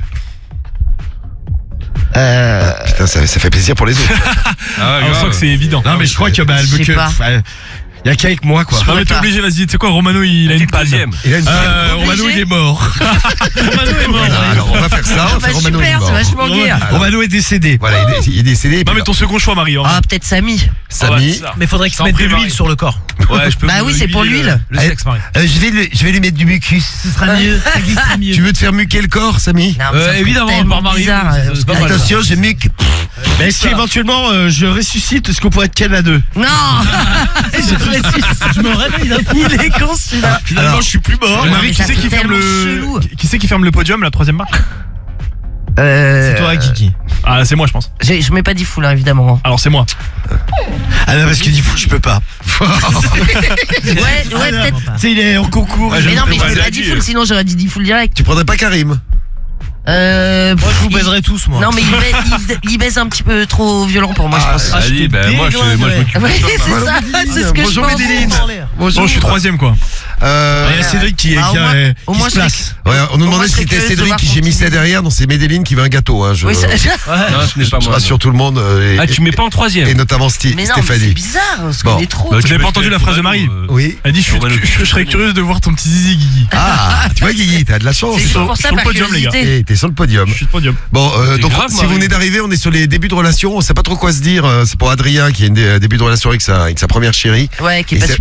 Putain, ça fait plaisir pour les autres. On sent que c'est évident. Non, mais je crois que bah, elle veut Je sais que. pas. Y a qu'avec moi quoi. Non, mais t'es obligé, vas-y. Tu sais quoi, Romano, il a une panne. Il a une Romano il est mort. Romano est mort. Alors, on va faire ça. On va Bah faire Romano super, c'est vachement gay. Romano est décédé. Voilà, il est décédé. Non, mais ton second choix, Marie. Ah, peut-être Samy. Samy. Mais faudrait qu'il se mette de l'huile sur le corps. Ouais, je peux. Bah oui, c'est pour l'huile. Le sexe, Marie. Je vais lui mettre du mucus. Ce sera mieux, ça glissera mieux. Tu veux te faire muquer le corps, Samy? Non, mais ça ferait Évidemment, tellement par Marie. bizarre, C'est pas mal. Attention, je muque. Mais est-ce qu'éventuellement je ressuscite ce qu'on pourrait être ken à deux? Non. Je me réveille d'un coup. Il est con celui-là. Finalement je suis plus mort. Non, Marie, mais qui ça c'est fait qui ferme tellement le. chelou. Qui c'est qui ferme le podium, la troisième marche? C'est toi, Guigui. Ah, c'est moi, je pense. Je mets pas d'ifou là, évidemment. Alors, c'est moi. Ah non, parce que du coup je peux pas. Ouais, peut-être. Tu sais, il est en concours. Mais non, mais je mets pas d'ifou, sinon j'aurais dit d'ifou direct. Tu prendrais pas Karim? Moi, je vous baiserai tous, moi. Non, mais il baise un petit peu trop violent pour moi, je pense. Allez, bah, moi, je m'occupe. Ouais, c'est ça, c'est ce que je Bonjour pense. Médéline. Bonjour, je suis troisième, quoi. Il y a Cédric qui Bah, au moins, se place. Ouais, on nous Moi, demandait je si serais c'était curieuse de Cédric voir qui ton gémissait petit- derrière. Non, c'est Médéline qui veut un gâteau. Hein, Oui, ça- Non, ce n'est pas je moi. rassure tout le monde. Ah, tu mets pas en troisième. Et notamment Mais non, mais c'est Stéphanie. bizarre, parce Bon. qu'il est trop. Bah, tu n'avais pas entendu la phrase de Marie? Oui. Elle dit je serais curieuse de voir ton petit zizi, Guigui. Ah, tu vois Guigui, t'as de la chance. C'est pour je ça, suis sur le par podium, les gars. curiosité. Et t'es sur le podium. Je suis de podium. Bon, donc grave, si Marie. vous venez d'arriver, on est sur les débuts de relation. On sait pas trop quoi se dire. C'est pour Adrien qui a un début de relation avec sa première chérie. Ouais, qui est Et pas super à c'est l'aise.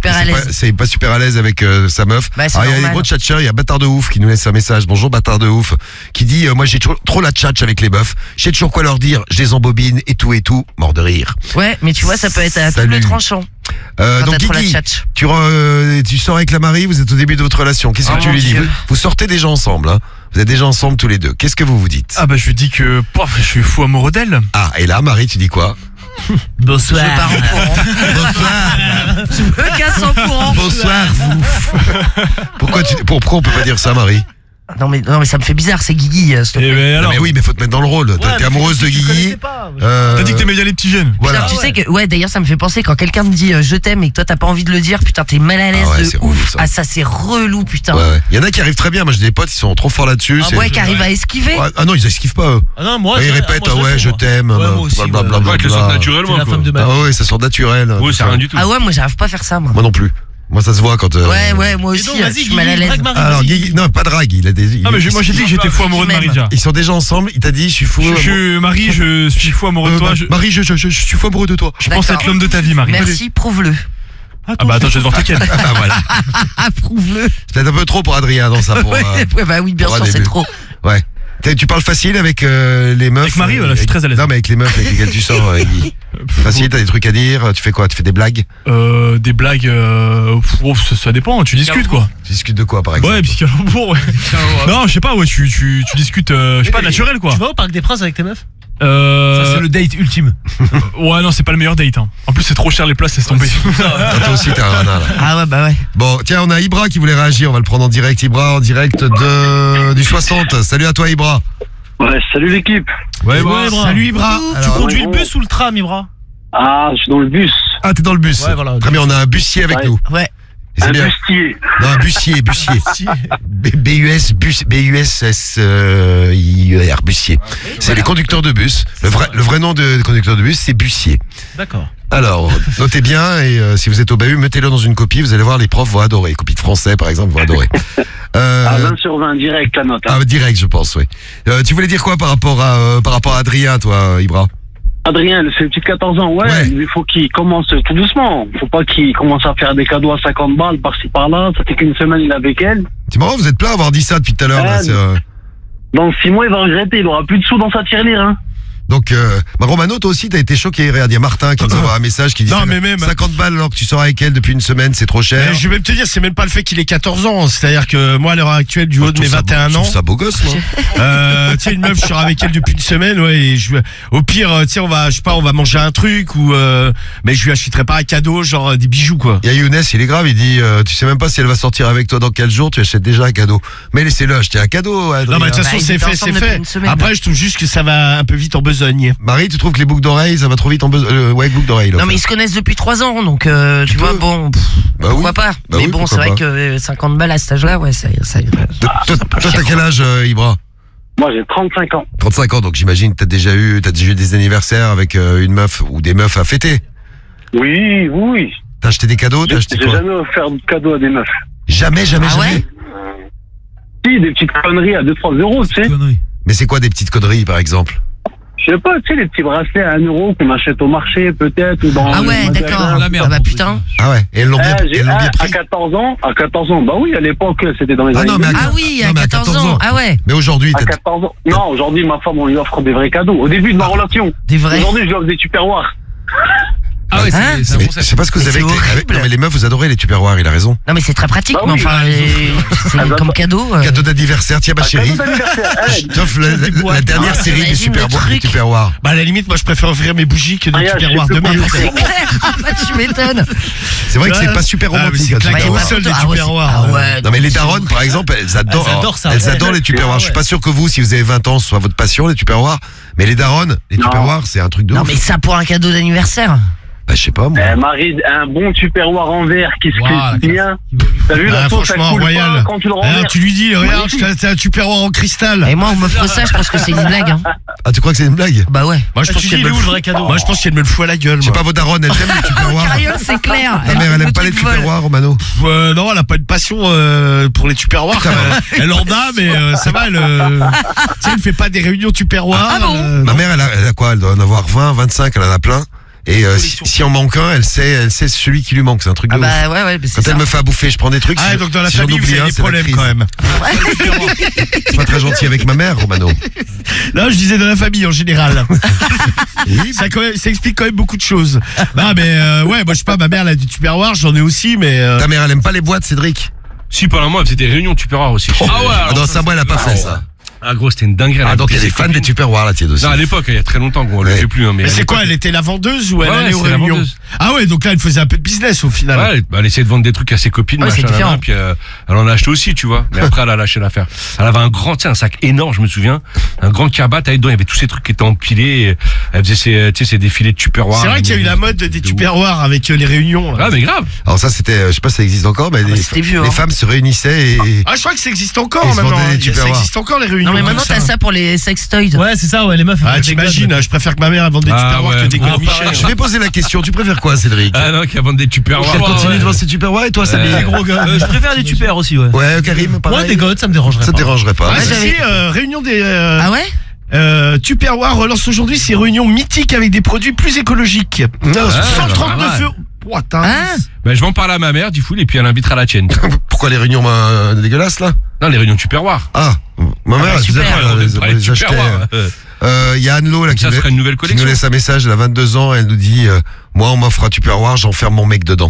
c'est pas super à l'aise avec sa meuf. Bah, c'est Alors, il y a des normal. gros tchatcheurs, il y a Bâtard de Ouf qui nous laisse un message. Bonjour Bâtard de Ouf, qui dit moi j'ai trop la tchatch avec les meufs. Je sais toujours quoi leur dire, je les embobine et tout, mort de rire. Ouais, mais tu vois, ça peut être à Salut. double tranchant. Quand Donc t'as trop la Guigui, tchatch. tu sors avec la Marie, vous êtes au début de votre relation. Qu'est-ce que Oh tu mon lui dis? Dieu. Vous sortez déjà ensemble, hein. Vous êtes déjà ensemble tous les deux. Qu'est-ce que vous dites? Ah bah je lui dis que je suis fou amoureux d'elle. Ah, et là Marie, tu dis quoi? Bonsoir. Je pars en courant. Bonsoir. Je me casse en courant. Bonsoir vous. Pourquoi on peut pas dire ça, Marie? Non mais ça me fait bizarre, c'est Guigui. Eh ben Non, alors, mais oui, mais faut te mettre dans le rôle. T'es amoureuse de Guigui. t'as dit que t'aimais bien les petits jeunes. Voilà. Putain, tu sais que, ouais, d'ailleurs, ça me fait penser quand quelqu'un me dit je t'aime et que toi t'as pas envie de le dire, putain, t'es mal à l'aise Ah ouais, de c'est ouf. relou, ça. Ah, ça c'est relou, putain. Ouais. Il y en a qui arrivent très bien. Moi, j'ai des potes, ils sont trop forts là-dessus. Ah ouais, qui arrive à esquiver. Ouais, ah non, ils esquivent pas eux. Ah non, moi, Ils répètent, ah ouais, je t'aime. Ouais, moi aussi, blablabla. Ouais, que le sort naturellement, C'est la quoi. femme de ma vie. Ah ouais, ça sort naturel. Ouais, tout c'est ça. rien du tout. Ah ouais, moi j'arrive pas à faire ça, moi. Moi non plus. Moi, ça se voit quand. Ouais, moi Et aussi, donc, je vas-y, suis mal à Guigui, l'aise. drague Marie, Alors, vas-y. Guigui, non, pas drague. Il a des. Ah mais moi j'ai dit que j'étais fou amoureux de Marie déjà. Ils sont déjà ensemble. Il t'a dit, je suis fou. Marie, je suis fou amoureux de toi. Marie, je suis fou amoureux de toi. Je pense D'accord. être l'homme de ta vie, Marie. Merci, prouve-le. Ah bah attends, je vais devoir te ken. Ah voilà. Prouve-le. C'est peut-être un peu trop pour Adrien dans ça. Pour, Ouais, bah oui, bien pour un sûr, c'est début. trop. Ouais. Tu parles facile avec les meufs. Avec Marie, voilà, je suis très à l'aise. Non, mais avec les meufs avec lesquelles tu sors, Guy. Facile, t'as des trucs à dire. Tu fais quoi? Tu fais des blagues? Des blagues, ça dépend, tu discutes quoi. Tu discutes de quoi, par exemple? Ouais, puis calembour, ouais. Non, je sais pas, ouais, tu discutes, je sais pas, naturel quoi. Tu vas au Parc des Princes avec tes meufs? Ça c'est le date ultime. Ouais, non, c'est pas le meilleur date. Hein. En plus, c'est trop cher les places, laisse tomber. Toi aussi, t'es un renard, là. Ah ouais, bah ouais. Bon, tiens, on a Ibra qui voulait réagir. On va le prendre en direct. Ibra, en direct du 60. Salut à toi, Ibra. Ouais, salut l'équipe. Ouais, Ibra. Salut, Ibra. Tu Alors, conduis le bus ou le tram, Ibra? Ah, je suis dans le bus. Ah, t'es dans le bus. Ouais, voilà. Très bien, on a un bussier avec Ouais. nous. Ouais. Et c'est Un bien. bustier. Non, un bussier. B-U-S-S-I-E-R, bussier. C'est les conducteurs de bus. Le vrai nom de conducteur de bus, c'est bussier. D'accord. Alors, notez bien, et si vous êtes au bahut, mettez-le dans une copie, vous allez voir, les profs vont adorer. Copie de français, par exemple, vont adorer. À 20 sur 20, direct la note. Hein. Ah, direct, je pense, oui. Tu voulais dire quoi par rapport à Adrien, toi, Ibra? Adrien, c'est le petit 14 ans, ouais, Ouais. il faut qu'il commence tout doucement. Faut pas qu'il commence à faire des cadeaux à 50 balles par-ci par-là. Ça fait qu'une semaine il est avec elle. C'est marrant, vous êtes plein à avoir dit ça depuis tout à l'heure. là, c'est, Dans 6 mois, il va regretter, il aura plus de sous dans sa tirelire, hein. Donc, Romano, toi aussi, t'as été choqué. Regarde, il y a Martin qui nous envoie un message qui dit Non, mais même- 50 balles alors que tu sors avec elle depuis une semaine, c'est trop cher. Mais je vais même te dire, c'est même pas le fait qu'il ait 14 ans. C'est-à-dire que moi, à l'heure actuelle, du haut de mes 21 ans. Je trouve ça beau gosse, moi. Tu sais, une meuf, je sors avec elle depuis une semaine, ouais, et au pire, tu sais, on va manger un truc ou, mais je lui achèterai pas un cadeau, genre des bijoux, quoi. Il y a Younes, il est grave, il dit, tu sais même pas si elle va sortir avec toi dans quel jour, tu achètes déjà un cadeau. Mais laissez-le acheter un cadeau, Adrien. Non, mais de toute façon, Bah, ils c'est étaient fait, c'est ensemble fait. depuis une semaine. Après, je trouve juste que ça va un peu vite en besogne. Marie, tu trouves que les boucles d'oreilles, ça va trop vite en besogne? Ouais, boucles d'oreilles, là. Non, mais ils se connaissent depuis 3 ans, donc tu vois, bon, Bah pourquoi oui. pas. Bah mais oui, bon, c'est pourquoi vrai que 50 balles à cet âge-là, ouais, ça. Toi, t'as quel âge, Ibra? Moi, j'ai 35 ans. 35 ans, donc j'imagine que t'as déjà eu des anniversaires avec une meuf ou des meufs à fêter. Oui. T'as acheté des cadeaux, t'as acheté J'ai quoi? jamais offert de cadeaux à des meufs. Jamais. Ah ouais? Si, des petites conneries à 2-3 euros, tu sais. Mais c'est quoi des petites conneries, par exemple? Je sais pas, tu sais, les petits bracelets à 1 euro qu'on achète au marché, peut-être, ou dans. Ah ouais, le magasin. d'accord. Ah bah putain. Ah ouais, et elles l'ont bien, J'ai- elles l'ont bien à pris. 14 ans, bah oui, à l'époque, c'était dans les Ah années non, mais 2000. Ah oui, non, à mais 14 ans. Ah ouais. Mais aujourd'hui, À 14 ans. Non, aujourd'hui, ma femme, on lui offre des vrais cadeaux. Au début de ma relation. Des vrais. Aujourd'hui, je lui offre des tupperwares. Ah ouais, Hein c'est un mais concept. je sais pas ce que vous Mais avez c'est avec horrible. non, mais les meufs, vous adorez les tupperwares, il a raison. Non mais c'est très pratique, Bah mais oui, enfin, c'est comme cadeau. Cadeau d'anniversaire, tiens ma chérie. Cadeau d'anniversaire. Je t'offre la dernière Ah, série des t'imagines le truc. tupperwares. Bah, à la limite, moi, je préfère offrir mes bougies que des Regarde, tupperwares je de sais merde. pas. C'est clair. Ah bah tu m'étonnes. C'est vrai que c'est pas super Ah, mais romantique. c'est un clair, Bah, y a tupperware. pas seul des photo. Ah ouais, tupperwares. ah ouais, Non mais les c'est- daronnes par exemple elles adorent adorent ça. elles adorent les tupperwares. Je suis pas sûr que vous si vous avez 20 ans ce soit votre passion les tupperwares, mais les daronnes les Non. tupperwares c'est un truc de Non ouf. mais ça pour un cadeau d'anniversaire. Bah, je sais pas moi. Marie, un bon tupperware en verre qui se Voilà, cuit bien. T'as vu la Ah, sauce, elle franchement, coule royal. pas quand tu le Ah, renverses. tu lui dis, regarde, Magnifique. t'as un tupperware en cristal. Et moi on m'offre ça, je pense que c'est une blague. Hein. Ah tu crois que c'est une blague? Bah ouais. Moi, je pense tu qu'elle dis, me il est où le le fout. vrai cadeau? Moi, je pense qu'elle me le fout à la gueule. Je sais moi. pas vos daronnes elles aiment les tupperwares. Carriole, c'est clair. Ta mère elle aime pas les tupperwares Romano. Non, elle a pas une passion pour les tupperwares. Elle en a, mais ça va. Tu sais, elle fait pas des réunions tupperwares. Ah bon Ma mère elle a quoi? Elle doit en avoir 20, 25, elle en a plein. Et si en manque un, elle sait celui qui lui manque. C'est un truc de ouf. Bah ouais, mais c'est Quand ça. elle me fait à bouffer, je prends des trucs. Ah, donc dans la si j'en famille, vous oublie avez un, des c'est la problèmes crise. quand même. C'est pas très gentil avec ma mère, Romano. Non, je disais dans la famille en général. Ça explique quand même beaucoup de choses. Non, mais ouais, moi je sais pas, ma mère elle a du Tupperware, j'en ai aussi, mais. Ta mère, elle aime pas les boîtes, Cédric? Si, pendant moi, elle faisait des réunions Tupperware aussi. Ah ouais. Non, ça, moi, elle a pas fait ça. Ah gros, c'était une dinguerie. Ah donc elle est fan des Tupperware, la tienne aussi. Non, à l'époque, il y a très longtemps, gros, on le fait plus. Mais c'est quoi, elle était la vendeuse ou elle allait aux c'est la réunions? vendeuse. Ah ouais, donc là elle faisait un peu de business au final. Ouais, elle essayait de vendre des trucs à ses copines, Ouais, c'est machin, différent. là, puis elle en a acheté aussi, tu vois. Mais après, elle a lâché l'affaire. Elle avait un grand, tu sais, un sac énorme, je me souviens, un grand cabas, avec dedans, il y avait tous ces trucs qui étaient empilés. Et elle faisait ses défilés de Tupperware. C'est vrai qu'il y a eu la mode des Tupperware avec les réunions. Ah mais grave. Alors ça c'était, je sais pas si ça existe encore, mais c'était vieux, les hein. femmes se réunissaient et... Ah je crois que ça existe encore Ils se maintenant. vendaient des Ça Tupperware. existe encore les réunions. Non mais maintenant comme t'as ça pour les sextoys. Ouais, c'est ça, ouais, les meufs. Ah t'imagines, je préfère que ma mère elle vende des Tupperware que des Ah, gros Michel. Je vais poser la question, tu préfères quoi, Cédric? Ah non, qui a vendu des Tupperware. Elle continue devant ses Tupperware et toi, Samy? Gros gars. Je préfère les Tupper aussi, ouais. Ouais, Karim, pareil. Ouais, des godes, ça me dérangerait Ça pas. te dérangerait pas. Ah si, réunion des... Ah ouais Tupperware relance aujourd'hui ses réunions mythiques avec des produits plus écologiques. 139 euros. Putain. Ben je vais en parler à ma mère, du fou, et puis elle invitera la tienne. Pourquoi les réunions dégueulasses là? Non, les réunions Tupperware. Ah, ma mère, elle faisait super. pas, elle les achetait. Il y a Anne-Lo là qui Ça nous sera une nouvelle qui nous collection. laisse un message, elle a 22 ans, elle nous dit moi on m'offre un Tupperware, j'enferme mon mec dedans.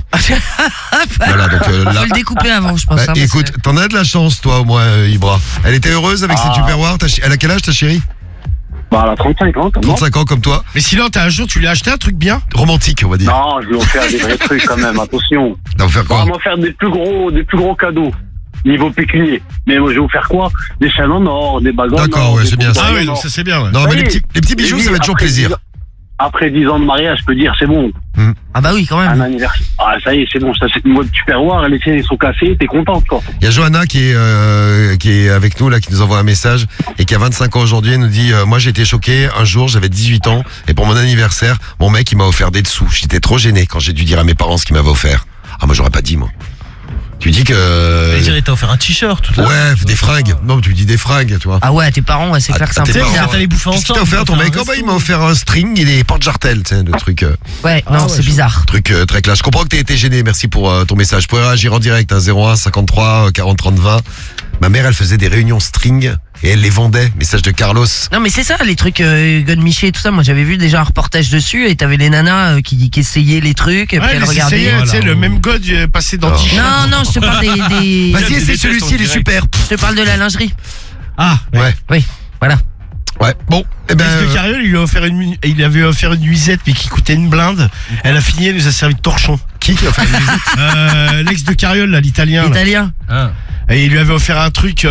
Voilà, donc Faut là. le découper avant, je pense. Bah, hein, parce écoute, que- t'en as de la chance toi au moins, Ibra. Elle était heureuse avec ses Tupperware. Elle a quel âge ta chérie? Bah, elle a 35 ans, comme moi. 35 ans comme toi. Mais sinon, t'as un jour, tu lui as acheté un truc bien? Romantique, on va dire. Non, je vais offrir des vrais trucs quand même, attention. T'as offert quoi? On va m'offrir des plus gros cadeaux. Niveau pécunier. Mais moi, je vais vous faire quoi? Des chaînes en or, des bagues en or. D'accord, ouais, des c'est bien boucles ça. Ah d'oreilles oui, en donc or. ça c'est bien, ouais. Non, mais Oui. les petits bijoux, Et ça va être toujours après plaisir. Après 10 ans de mariage, je peux dire, c'est bon. Ah bah oui, quand Un même. anniversaire. Ah, ça y est, c'est bon, je t'achète une boîte de Tupperware, les tiennes, ils sont cassés, t'es contente, quoi. Il y a Johanna qui est avec nous là, qui nous envoie un message et qui a 25 ans aujourd'hui. Elle nous dit moi j'ai été choqué. Un jour j'avais 18 ans et pour mon anniversaire, mon mec il m'a offert des dessous. J'étais trop gêné quand j'ai dû dire à mes parents ce qu'il m'avait offert. Ah moi j'aurais pas dit moi. Tu dis que Je dirais, t'as offert un t-shirt. tout ça. ouais des fringues. Non tu dis des fringues tu vois. Ah ouais, tes parents, ouais, c'est clair que c'est un tes peu parents. bizarre. T'allais bouffer Qu'est-ce qu'il ensemble. t'a offert ton mec? Oh bah il m'a offert un string et des porte-jartelles, tu sais, le truc. Ouais, non, c'est bizarre. Truc très classe. Je comprends que t'aies été gêné. Merci pour ton message. Vous pouvez réagir en direct à 01 53 40 30 20. Ma mère, elle faisait des réunions string et elle les vendait. Message de Carlos. Non mais c'est ça, les trucs God Miché et tout ça. Moi j'avais vu déjà un reportage dessus et t'avais les nanas qui essayaient les trucs et puis Ouais, elles mais regardaient. c'est tu sais, le même god passé dans t-shirt. Non, non, je te parle des... Vas-y, c'est celui-ci, il est super. Je te parle de la lingerie. Ah, Ouais. Oui, voilà. Ouais. Bon, eh ben. L'ex de Cariole, il avait offert une nuisette mais qui coûtait une blinde. Elle a fini, elle nous a servi de torchon. Qui a fait une visite? L'ex de Cariole, là, l'italien. là. Italien. Et il lui avait offert un truc.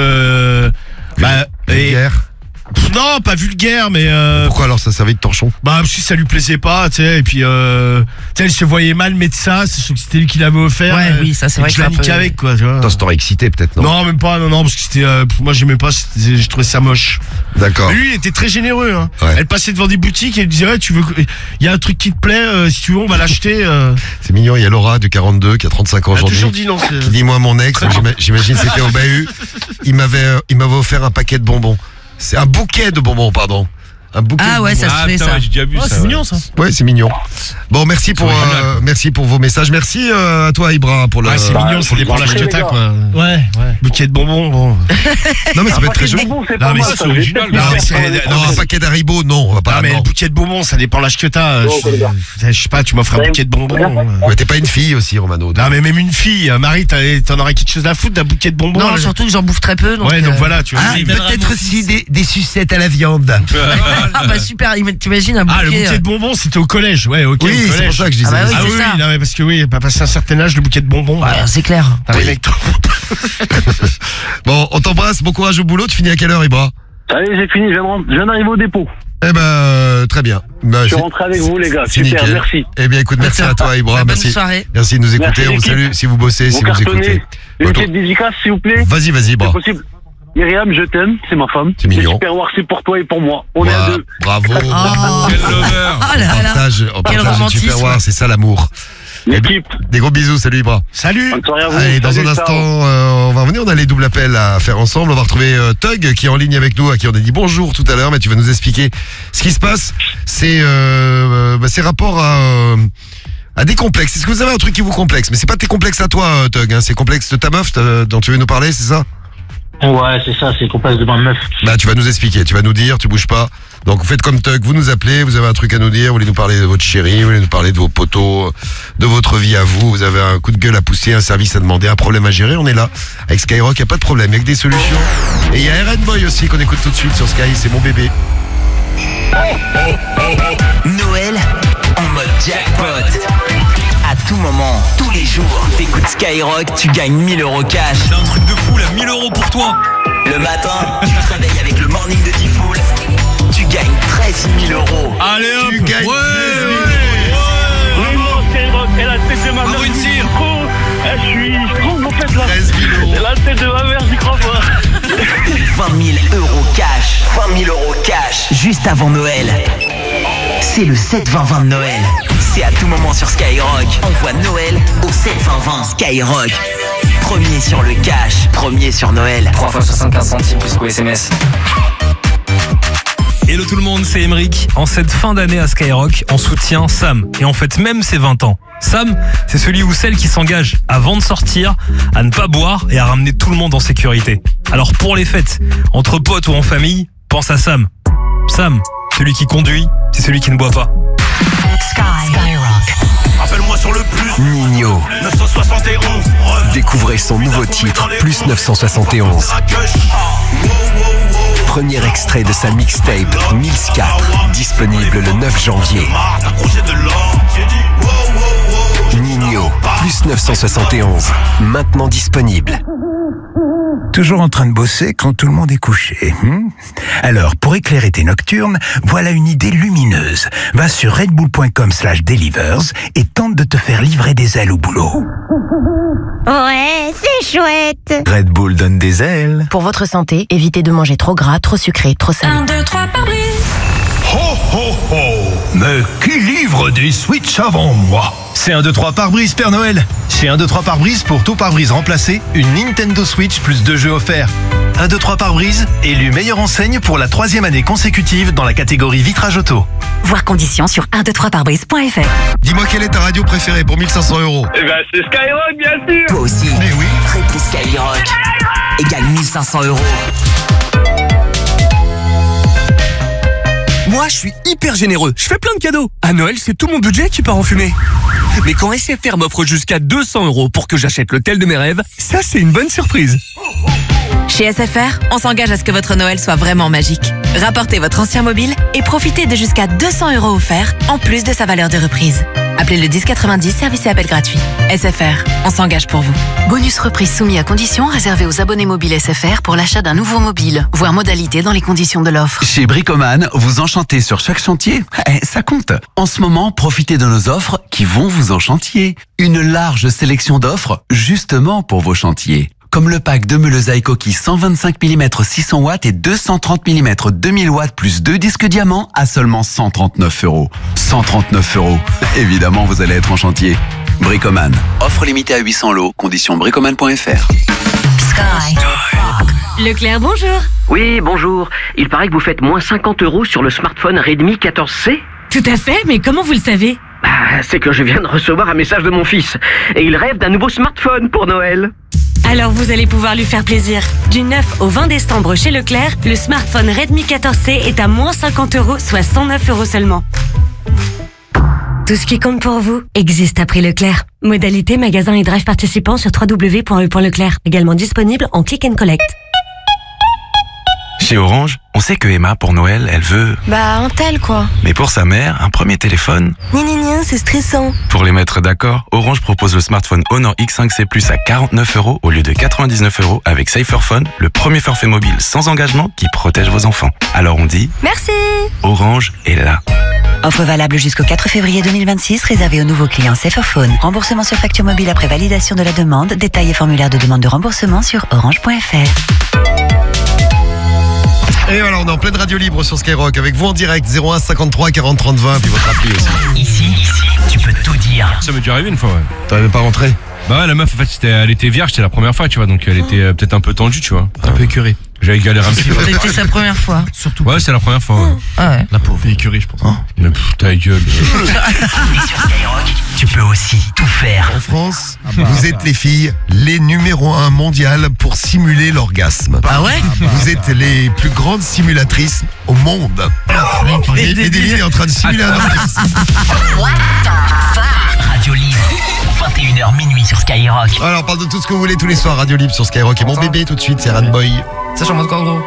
Vulgaire. Non, pas vulgaire, mais. Pourquoi alors ça servait de torchon? Bah, si ça lui plaisait pas, tu sais, et puis. Tu sais, il se voyait mal mettre ça, c'était lui qui l'avait offert. Ouais, oui, ça, c'est vrai que que je c'est l'ai un niqué peu- avec, quoi, tu vois. Attends, ça t'aurait excité peut-être, non? Non, même pas, non, parce que c'était. Moi, j'aimais pas, je trouvais ça moche. D'accord. Mais lui, il était très généreux, hein. Ouais. Elle passait devant des boutiques et elle disait, ouais, tu veux. Il y a un truc qui te plaît, si tu veux, on va l'acheter. C'est mignon, il y a Laura de 42 qui a 35 ans Elle a aujourd'hui. toujours dit non. c'est- Qui dit moi mon ex, j'imagine c'était au bahut. Il m'avait offert un paquet de bonbons. C'est un bouquet de bonbons, pardon. Un bouquet Ah de ouais, bonbons. ça se fait putain, ça. ouais, j'ai déjà vu Oh, ça. c'est mignon ça. Ouais, c'est mignon. Bon, merci pour original, merci pour vos messages. Merci à toi Ibra pour le. Ouais, c'est mignon, ça je dépend vous en l'âge que prie, t'as, les gars. quoi. Ouais, ouais. Bouquet de bonbons, bon. Non mais ça peut être très joli. Bonbons, c'est Non, pas mais mal, c'est ça, original, j'ai non, mais testé c'est- ça. Non, un paquet d'Haribo, non, on va pas Ah, mais là-dedans. le bouquet de bonbons, ça dépend l'âge que t'as. Oh, les gars. Je sais pas, tu m'offres un Ouais. bouquet de bonbons. Ouais, t'es pas une fille aussi, Romano. Non, mais même une fille, Marie, t'en aurais quelque chose à foutre d'un bouquet de bonbons. Non, là. surtout que j'en bouffe très peu. Donc, Ouais, donc voilà, tu vois. Ah, Peut-être aussi des sucettes à la viande. Ah bah super, t'imagines un bouquet. Ah, le bouquet de bonbons, c'était au collège, ouais, ok. Oui, au c'est collège. pour ça que je disais. Ah bah oui, Ah c'est oui, ça. non, mais parce que oui, pas passé un certain âge, le bouquet de bonbons. Ouais, c'est clair. Ah, les mecs, Bon, on t'embrasse, bon courage au boulot. Tu finis à quelle heure, Ibra? Ça y est, j'ai fini, je viens d'arriver au dépôt. Eh ben, très bien. Bah, Je suis c'est- rentré avec vous, les gars. c'est Super, nickel. merci. Eh bien, écoute, merci à toi, Ibra. Bonne Merci. soirée. Merci de nous écouter. Merci, On vous l'équipe. salue si vous bossez, Vous si vous cartonnez. écoutez. Une Attends. petite dédicace, s'il vous plaît. Vas-y, C'est Ibra. possible. Myriam, je t'aime, c'est ma femme. C'est mignon. Les Tupperware, c'est pour toi et pour moi. On est à Voilà, deux. bravo. Oh, Quel lover. oh là là. On Quel partage le romantisme. Tupperware, c'est ça l'amour. L'équipe. Des gros bisous, salut Ibra. Salut. Bonne soirée à vous. Allez, dans Salut, un ciao. instant, on va revenir, on a les doubles appels à faire ensemble. On va retrouver Tug qui est en ligne avec nous, à qui on a dit bonjour tout à l'heure, mais tu vas nous expliquer ce qui se passe. C'est rapport à des complexes. Est-ce que vous avez un truc qui vous complexe? Mais c'est pas tes complexes à toi, Tug, hein, c'est complexe de ta meuf dont tu veux nous parler, c'est ça? Ouais, c'est ça, c'est complexe de ma meuf. Bah, tu vas nous expliquer, tu vas nous dire, tu bouges pas. Donc, vous faites comme Tug, vous nous appelez, vous avez un truc à nous dire, vous voulez nous parler de votre chérie, vous voulez nous parler de vos potos, de votre vie à vous, vous avez un coup de gueule à pousser, un service à demander, un problème à gérer, on est là. Avec Skyrock, y a pas de problème, avec des solutions. Et il y a RN Boy aussi qu'on écoute tout de suite sur Sky, c'est mon bébé. Noël en mode jackpot. À tout moment, tous les jours, t'écoutes Skyrock, tu gagnes 1000 € cash. C'est un truc de fou là, 1000 € pour toi. Le matin, tu te réveilles avec le morning de Diffoul, tu gagnes 13 000 €. Allez hop. Tu gagnes 13 000 €. Vraiment, Skyrock, et la tête de ma mère. une cire. Je suis en fait là. 13 000 €. C'est la tête de ma mère, j'y crois pas. 20 000 € cash. 20 000 € cash. Juste avant Noël. C'est le 7-20-20 de Noël. C'est à tout moment sur Skyrock. Envoie Noël au 7-20-20. Skyrock. Premier sur le cash. Premier sur Noël. 3 fois 75 centimes plus qu'au SMS. Hello tout le monde, c'est Emeric. En cette fin d'année à Skyrock, on soutient Sam. Et en fait même ses 20 ans. Sam, c'est celui ou celle qui s'engage avant de sortir, à ne pas boire et à ramener tout le monde en sécurité. Alors pour les fêtes, entre potes ou en famille, pense à Sam. Sam, celui qui conduit, c'est celui qui ne boit pas. Appelle-moi sur le plus Nino. 971. Découvrez son nouveau titre, Plus 971. Premier extrait de sa mixtape, Mills 4, disponible le 9 janvier. Nino, Plus 971, maintenant disponible. Toujours en train de bosser quand tout le monde est couché. Alors, pour éclairer tes nocturnes, voilà une idée lumineuse. Va sur redbull.com/delivers et tente de te faire livrer des ailes au boulot. Ouais, c'est chouette. Red Bull donne des ailes. Pour votre santé, évitez de manger trop gras, trop sucré, trop salé. 1, 2, 3, par brise. Ho ho ho. Mais qui livre des Switch avant moi? C'est 1, 2, 3 pare-brise Père Noël. Chez 1, 2, 3 pare-brise, pour tout pare-brise remplacé, une Nintendo Switch plus 2 jeux offerts. 1, 2, 3 pare-brise, élu meilleure enseigne pour la 3e année consécutive dans la catégorie vitrage auto. Voir conditions sur 123parbrise.fr. Dis-moi quelle est ta radio préférée pour 1500 €? Eh ben, c'est Skyrock, bien sûr. Toi aussi. Mais oui. Triple Skyrock. Et gagne 1500 €. Moi, je suis hyper généreux. Je fais plein de cadeaux. À Noël, c'est tout mon budget qui part en fumée. Mais quand SFR m'offre jusqu'à 200 € pour que j'achète l'hôtel de mes rêves, ça, c'est une bonne surprise. Chez SFR, on s'engage à ce que votre Noël soit vraiment magique. Rapportez votre ancien mobile et profitez de jusqu'à 200 € offerts, en plus de sa valeur de reprise. Appelez le 1090, service et appel gratuit. SFR, on s'engage pour vous. Bonus reprise soumis à conditions réservé aux abonnés mobiles SFR pour l'achat d'un nouveau mobile. Voir modalité dans les conditions de l'offre. Chez Bricoman, vous enchantez sur chaque chantier. Ça compte. En ce moment, profitez de nos offres qui vont vous enchantier. Une large sélection d'offres justement pour vos chantiers. Comme le pack de meules Aikoki 125 mm 600 watts et 230 mm 2000 watts plus 2 disques diamants à seulement 139 €. 139 €. Évidemment, vous allez être en chantier. Bricoman. Offre limitée à 800 lots. Conditions bricoman.fr. Sky. Leclerc, bonjour. Oui, bonjour. Il paraît que vous faites moins 50 € sur le smartphone Redmi 14C. Tout à fait, mais comment vous le savez? C'est que je viens de recevoir un message de mon fils. Et il rêve d'un nouveau smartphone pour Noël. Alors vous allez pouvoir lui faire plaisir. Du 9 au 20 décembre chez Leclerc, le smartphone Redmi 14C est à moins 50 €, soit 109 € seulement. Tout ce qui compte pour vous existe à prix Leclerc. Modalité magasin et drive participants sur www.e.leclerc. Également disponible en click and collect. Chez Orange, on sait que Emma, pour Noël, elle veut... Bah, un tel, quoi. Mais pour sa mère, un premier téléphone. C'est stressant. Pour les mettre d'accord, Orange propose le smartphone Honor X5C Plus à 49 € au lieu de 99 € avec Saferphone, le premier forfait mobile sans engagement qui protège vos enfants. Alors on dit... Merci. Orange est là. Offre valable jusqu'au 4 février 2026, réservée aux nouveaux clients Saferphone. Remboursement sur facture mobile après validation de la demande. Détails et formulaire de demande de remboursement sur orange.fr. Et voilà, on est en pleine radio libre sur Skyrock avec vous en direct 01 53 40 30 20 puis votre appli aussi. Ici, tu peux tout dire. Ça m'est déjà arrivé une fois, ouais. T'arrivais pas à rentrer? Bah ouais, la meuf, en fait, elle était vierge, c'était la première fois, tu vois, donc elle était peut-être un peu tendue, tu vois. Un peu écœurée. J'avais galéré un petit peu. C'était sa première fois. Surtout. Ouais, c'est la première fois, ouais. Ah ouais. La pauvre. Écœurée, je pense. Mais ta gueule. Et sur Skyrock, tu peux aussi tout faire. En France, vous êtes les filles les numéro 1 mondiales pour simuler l'orgasme. Ah ouais? Vous êtes les plus grandes simulatrices au monde. Médéline est en train de simuler un orgasme. Radio Libre, 21h minuit sur Skyrock. Alors, on parle de tout ce que vous voulez tous les soirs, Radio Libre sur Skyrock. Et mon bébé, tout de suite, c'est Radboy. Ça, je mode quoi, gros?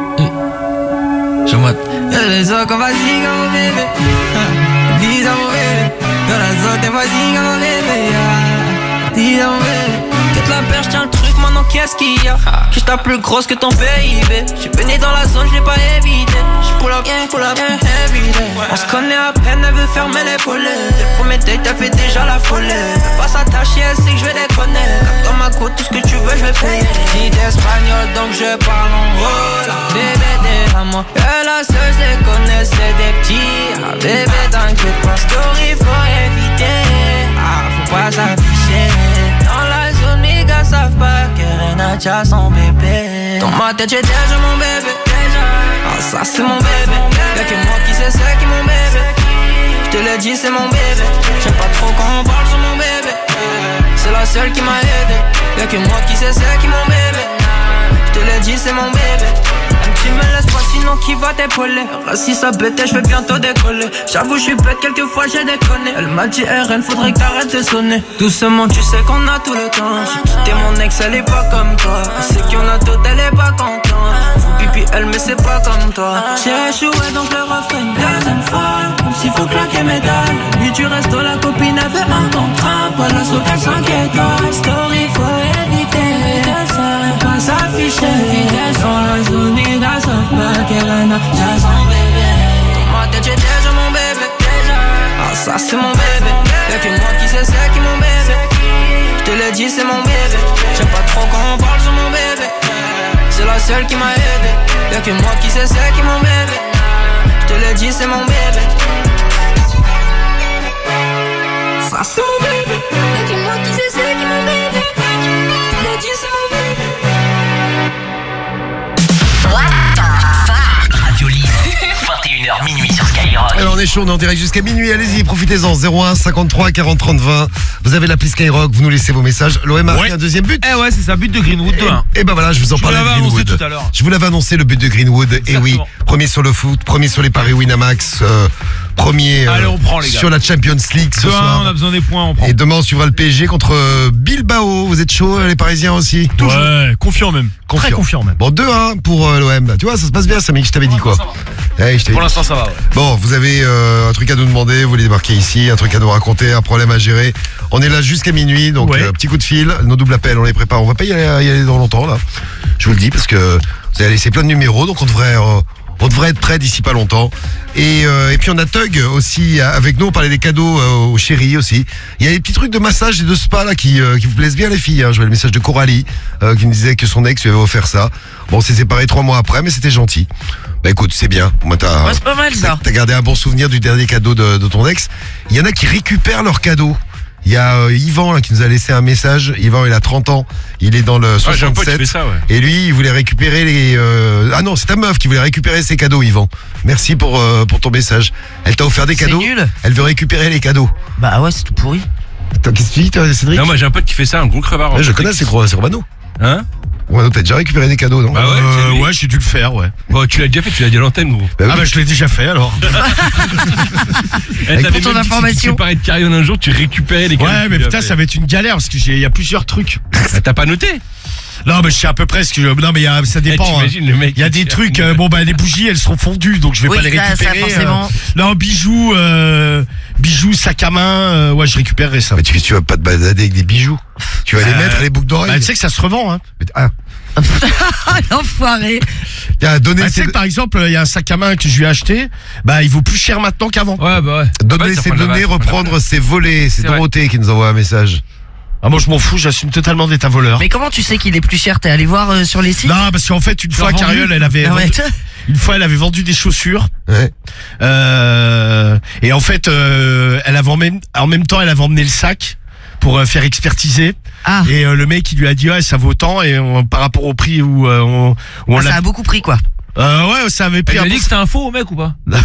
Je mode. Les autres, comme vas-y, comme bébé. Dis à mon bébé. Dans la zone, vas-y, comme bébé. Dis à mon bébé. Quitte la perche, tiens le truc, maintenant qu'est-ce qu'il y a? Que j'tape plus grosse que ton PIB. J'suis baigné dans la zone, j'l'ai pas évité. J'pull up, everyday. On se connaît à peine, elle veut fermer les volets. Dès le premier date, elle fait déjà la folie. Elle pas s'attacher, elle sait que j'vais déconner. Comme dans ma côte, tout ce que tu veux, j'vais payer. Dis d'espagnol, donc je parle en rola. Bébé, derrière que la seule, j'les connais, c'est des petits. Bébé, t'inquiète pas, story, faut éviter. Faut pas s'afficher. Dans la zone, mes gars savent pas que Renacha son bébé. Dans ma tête, j'ai déjà mon bébé. Ça c'est mon bébé. Y'a que moi qui sais c'est qui mon bébé. J'te l'ai dit c'est mon bébé. J'aime pas trop quand on parle sur mon bébé. C'est la seule qui m'a aidé. Y'a que moi qui sais c'est qui mon bébé. J'te l'ai dit c'est mon bébé. Tu me laisses pas sinon qui va t'épauler. Si ça bête je vais bientôt décoller. J'avoue je suis bête quelquefois j'ai déconné. Elle m'a dit RN faudrait que t'arrêtes de sonner. Doucement tu sais qu'on a tout le temps. J'ai quitté mon ex elle est pas comme toi. Elle sait qu'il y en a d'autres elle est pas contente. Faut pipi elle mais c'est pas comme toi. J'ai échoué donc le refrain une deuxième fois. Comme s'il faut claquer mes dalles. Lui du resto la copine avait un contrat. Pas la sauce elle s'inquiète. Story faut éviter. Pas s'afficher. Dans la zone les gars savent pas qu'elle a déjà son bébé. Dans ma tête j'ai déjà mon bébé. Ça c'est mon bébé. Y'a que moi qui sais c'est qui mon bébé. J'te l'ai dit c'est mon bébé. J'aime pas trop quand on parle sur mon bébé. C'est la seule qui m'a aidé. Y'a que moi qui sais c'est qui mon bébé. J'te l'ai dit c'est mon bébé. Ça c'est mon bébé. Y'a que moi qui sais c'est qui mon bébé. J'te l'ai dit c'est mon bébé. Radio Libre, 21h minuit sur Skyrock. Alors on est chaud, on est en direct jusqu'à minuit, allez-y, profitez-en, 01 53 40 30 20. Vous avez l'appli Skyrock, vous nous laissez vos messages. L'OM a marqué un deuxième but. Eh ouais, c'est ça, but de Greenwood 2-1. Et ben voilà, je vous en parlais de Greenwood. Je vous l'avais annoncé, le but de Greenwood. Et oui, premier sur le foot, premier sur les paris Winamax, premier Allez, on prend, les gars. sur la Champions League ce soir. On a besoin des points, on prend. Et demain on suivra le PSG contre Bilbao. Vous êtes chaud les Parisiens aussi? Toujours. Ouais, confiant même. Très confiant même. Bon, 2-1 pour l'OM. Tu vois, ça se passe bien, Samy, je t'avais dit quoi. Pour l'instant, ça va. Ouais. Bon, vous avez un truc à nous demander, vous voulez débarquer ici, un truc à nous raconter, un problème à gérer. On est là jusqu'à minuit, donc petit coup de fil, nos doubles appels, on les prépare. On va pas y aller dans longtemps là. Je vous le dis parce que vous avez laissé plein de numéros, donc on devrait être prêt d'ici pas longtemps. Et puis on a Tug aussi avec nous, on parlait des cadeaux aux chéris aussi. Il y a des petits trucs de massage et de spa là qui vous plaisent bien les filles. Hein. Je vois le message de Coralie qui me disait que son ex lui avait offert ça. Bon, on s'est séparés 3 mois après, mais c'était gentil. Bah écoute, c'est bien. Moi, c'est pas mal ça. T'as gardé un bon souvenir du dernier cadeau de ton ex. Il y en a qui récupèrent leurs cadeaux. Il y a Yvan là, qui nous a laissé un message. Yvan, il a 30 ans. Il est dans le 67. J'ai un pote qui fait ça, ouais. Et lui, il voulait récupérer les... Ah non, c'est ta meuf qui voulait récupérer ses cadeaux, Yvan. Merci pour ton message. Elle t'a offert des cadeaux. C'est nul. Elle veut récupérer les cadeaux. Bah ouais, c'est tout pourri. Attends, qu'est-ce que tu dis, toi, Cédric? Non, moi j'ai un pote qui fait ça, un gros crevard. Ouais, je connais, c'est Romano. Hein? Ouais, t'as déjà récupéré des cadeaux, non? Bah ouais, ouais, j'ai dû le faire, ouais. Bon, tu l'as déjà fait, tu l'as dit à l'antenne, gros. Bah oui. Ah bah je l'ai déjà fait alors. Pour ton information. Si tu parais de Carrion un jour, tu récupérais les cadeaux. Ouais, mais putain, ça va être une galère parce que il y a plusieurs trucs. T'as pas noté? Non, mais je sais à peu près ce que non, mais ça dépend. Le mec, il y a des trucs, bon bah les bougies elles seront fondues donc je vais pas les récupérer. Ça, forcément. Non, bijoux, sac à main, ouais, je récupérerai ça. Mais tu vas pas te balader avec des bijoux. Tu vas les mettre les boucles d'oreilles. Bah, tu sais que ça se revend, hein. Ah. L'enfoiré. Tu sais que par exemple, il y a un sac à main que je lui ai acheté, bah il vaut plus cher maintenant qu'avant. Ouais, bah ouais. Donner ses données, reprendre ses volets. C'est Dorothée qui nous envoie un message. Ah, moi je m'en fous, j'assume totalement d'être un voleur. Mais comment tu sais qu'il est plus cher? T'es allé voir sur les sites? Non, parce qu'en fait, une fois, Cariole, elle avait. Une fois, elle avait vendu des chaussures. Ouais. Et en fait, elle avait en même temps, elle avait emmené le sac pour faire expertiser. Ah. Et le mec, il lui a dit, ouais, ça vaut tant. Et par rapport au prix où on ça a beaucoup pris, quoi. Ouais, ça avait pris. Il a dit que c'était un faux mec ou pas? Non,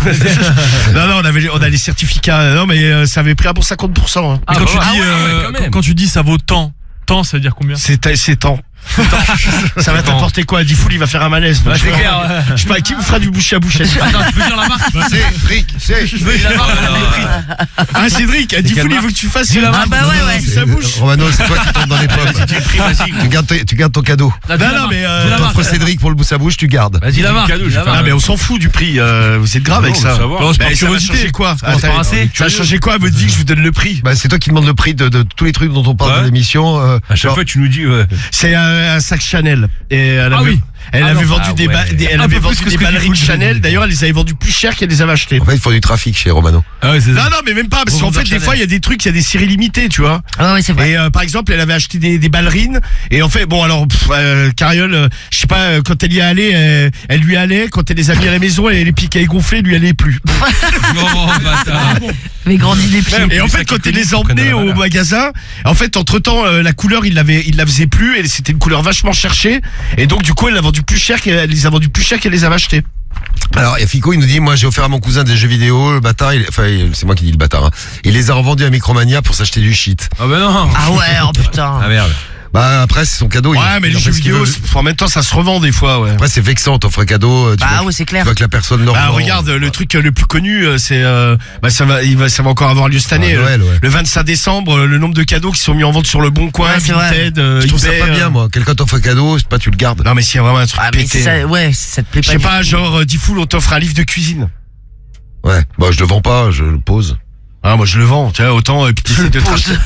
on a les certificats. Non, mais ça avait pris un bon 50%. Hein. Ah, quand tu dis ça vaut tant, ça veut dire combien? C'est tant. Ça va t'apporter quoi? Difool, il va faire un malaise. Bah, c'est clair. Je sais pas, qui vous fera du bouche à bouche? Attends, tu peux dire la marque? Je veux dire la marque. Ah, Cédric, Difool, il veut que tu fasses la marque. Ah bah ouais. C'est sa bouche. Romano, c'est toi qui tombes dans les pommes. Tu gardes ton cadeau. Non, mais t'offres Cédric pour le bouche à bouche, tu gardes. Vas-y, la marque. Ah, mais on s'en fout du prix. Vous êtes grave avec ça. Ça va changer quoi? Ça va changer quoi? Elle me dit que je vous donne le prix. Bah, c'est toi qui demandes le prix de tous les trucs dont on parle dans l'émission. À chaque fois, tu nous dis. C'est un sac Chanel. Et elle avait vendu des ballerines Chanel. D'ailleurs, elle les avait vendues plus cher qu'elle les avait achetées. En fait, il faut du trafic chez Romano. Non, mais même pas. Parce qu'en fait, des fois, il y a des trucs, il y a des séries limitées, tu vois. Ah ouais, c'est vrai. Et par exemple, elle avait acheté des ballerines. Et en fait, bon, alors, Cariole, je sais pas, quand elle y allait, elle lui allait. Quand elle les a mis à la maison, elle les piquait gonflées, lui allait plus. Non, bâtard. Mais grandi des pieds. Et en fait, quand elle les emmenait au magasin, en fait, entre temps, la couleur, il la faisait plus. Et c'était une couleur vachement cherchée. Et donc, du coup, elle les a vendus plus cher qu'elle les avait achetés. Alors, et Fico, il nous dit, moi, j'ai offert à mon cousin des jeux vidéo, le bâtard, c'est moi qui dis le bâtard, hein. Il les a revendus à Micromania pour s'acheter du shit. Ah bah non. Ah ouais, oh putain. Ah merde. Bah, après, c'est son cadeau. Ouais, mais les jeux vidéo, en même temps, ça se revend des fois, ouais. Après, c'est vexant, t'offres un cadeau. Ouais, c'est clair. Tu vois que la personne le revend. Regarde, le truc le plus connu, c'est, ça va encore avoir lieu cette année. Noël, ouais. Le 25 décembre, le nombre de cadeaux qui sont mis en vente sur le Bon Coin, Vinted, je trouve ça pas bien, moi. Quelqu'un t'offre un cadeau, c'est pas, tu le gardes. Non, mais s'il y a vraiment un truc pété. Ça te plaît pas. Je sais pas, genre, Difool, on t'offre un livre de cuisine. Ouais, bah, je le vends pas, je le pose. Ah, moi je le vends, tu vois, autant et puis t'essaies de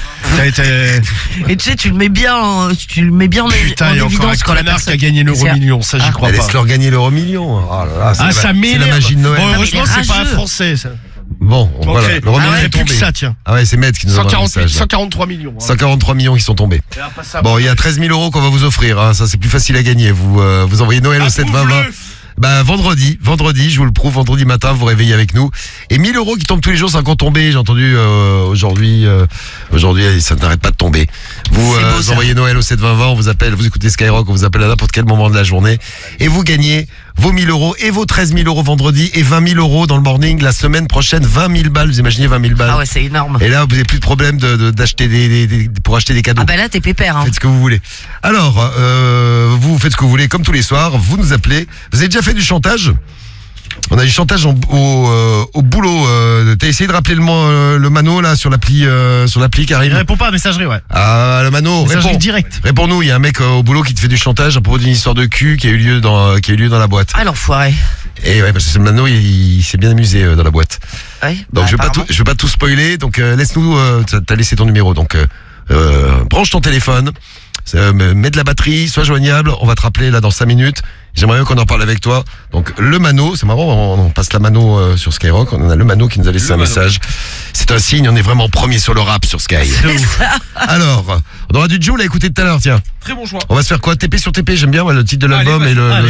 Et tu sais, tu le mets bien en putain, il y a encore un connard qui a gagné l'euro-million, ça j'y crois pas. Laisse-leur gagner l'euro-million. Oh là là, ça c'est la magie de Noël. Bon, heureusement c'est pas un français ça. Bon, voilà, le l'euro-million est tombé. Plus que ça, tiens. Ah ouais, c'est Maître qui nous a envoyé un message. 143 millions. 143 millions qui sont tombés. Bon, il y a 13 000 euros qu'on va vous offrir, hein. Ça c'est plus facile à gagner. Vous envoyez Noël au 7 20 20. Bah vendredi, je vous le prouve, vendredi matin, vous réveillez avec nous. Et 1000 euros qui tombent tous les jours, c'est encore tombé. J'ai entendu aujourd'hui, ça n'arrête pas de tomber. Vous envoyez Noël au 7 20 20, on vous appelle, vous écoutez Skyrock, on vous appelle à n'importe quel moment de la journée, et vous gagnez vos 1000 euros et vos 13 000 euros vendredi et 20 000 euros dans le morning la semaine prochaine. 20 000 balles, vous imaginez 20 000 balles. Ah ouais, c'est énorme. Et là, vous n'avez plus de problème d'acheter pour acheter des cadeaux. Ah bah là, t'es pépère. Hein. Faites ce que vous voulez. Alors, vous faites ce que vous voulez, comme tous les soirs. Vous nous appelez. Vous avez déjà fait du chantage? On a du chantage au boulot. T'as essayé de rappeler le Mano là sur l'appli Karim? Il répond pas à messagerie, ouais. Ah, le Mano, messagerie direct. Réponds-nous. Il y a un mec au boulot qui te fait du chantage à propos d'une histoire de cul qui a eu lieu dans la boîte. Ah, l'enfoiré. Et ouais, parce que ce Mano, il s'est bien amusé dans la boîte. Ouais. Donc je vais pas tout spoiler. Donc laisse-nous. T'as laissé ton numéro. Donc branche ton téléphone. Mets de la batterie, sois joignable, on va te rappeler là dans 5 minutes. J'aimerais bien qu'on en parle avec toi. Donc le Mano, c'est marrant, on passe la Mano sur Skyrock, on a le Mano qui nous a laissé un message. C'est un signe, on est vraiment premier sur le rap sur Sky. Alors, on aura du Joule à écouter tout à l'heure, tiens. Très bon choix. On va se faire quoi? TP sur TP, j'aime bien le titre de l'album et le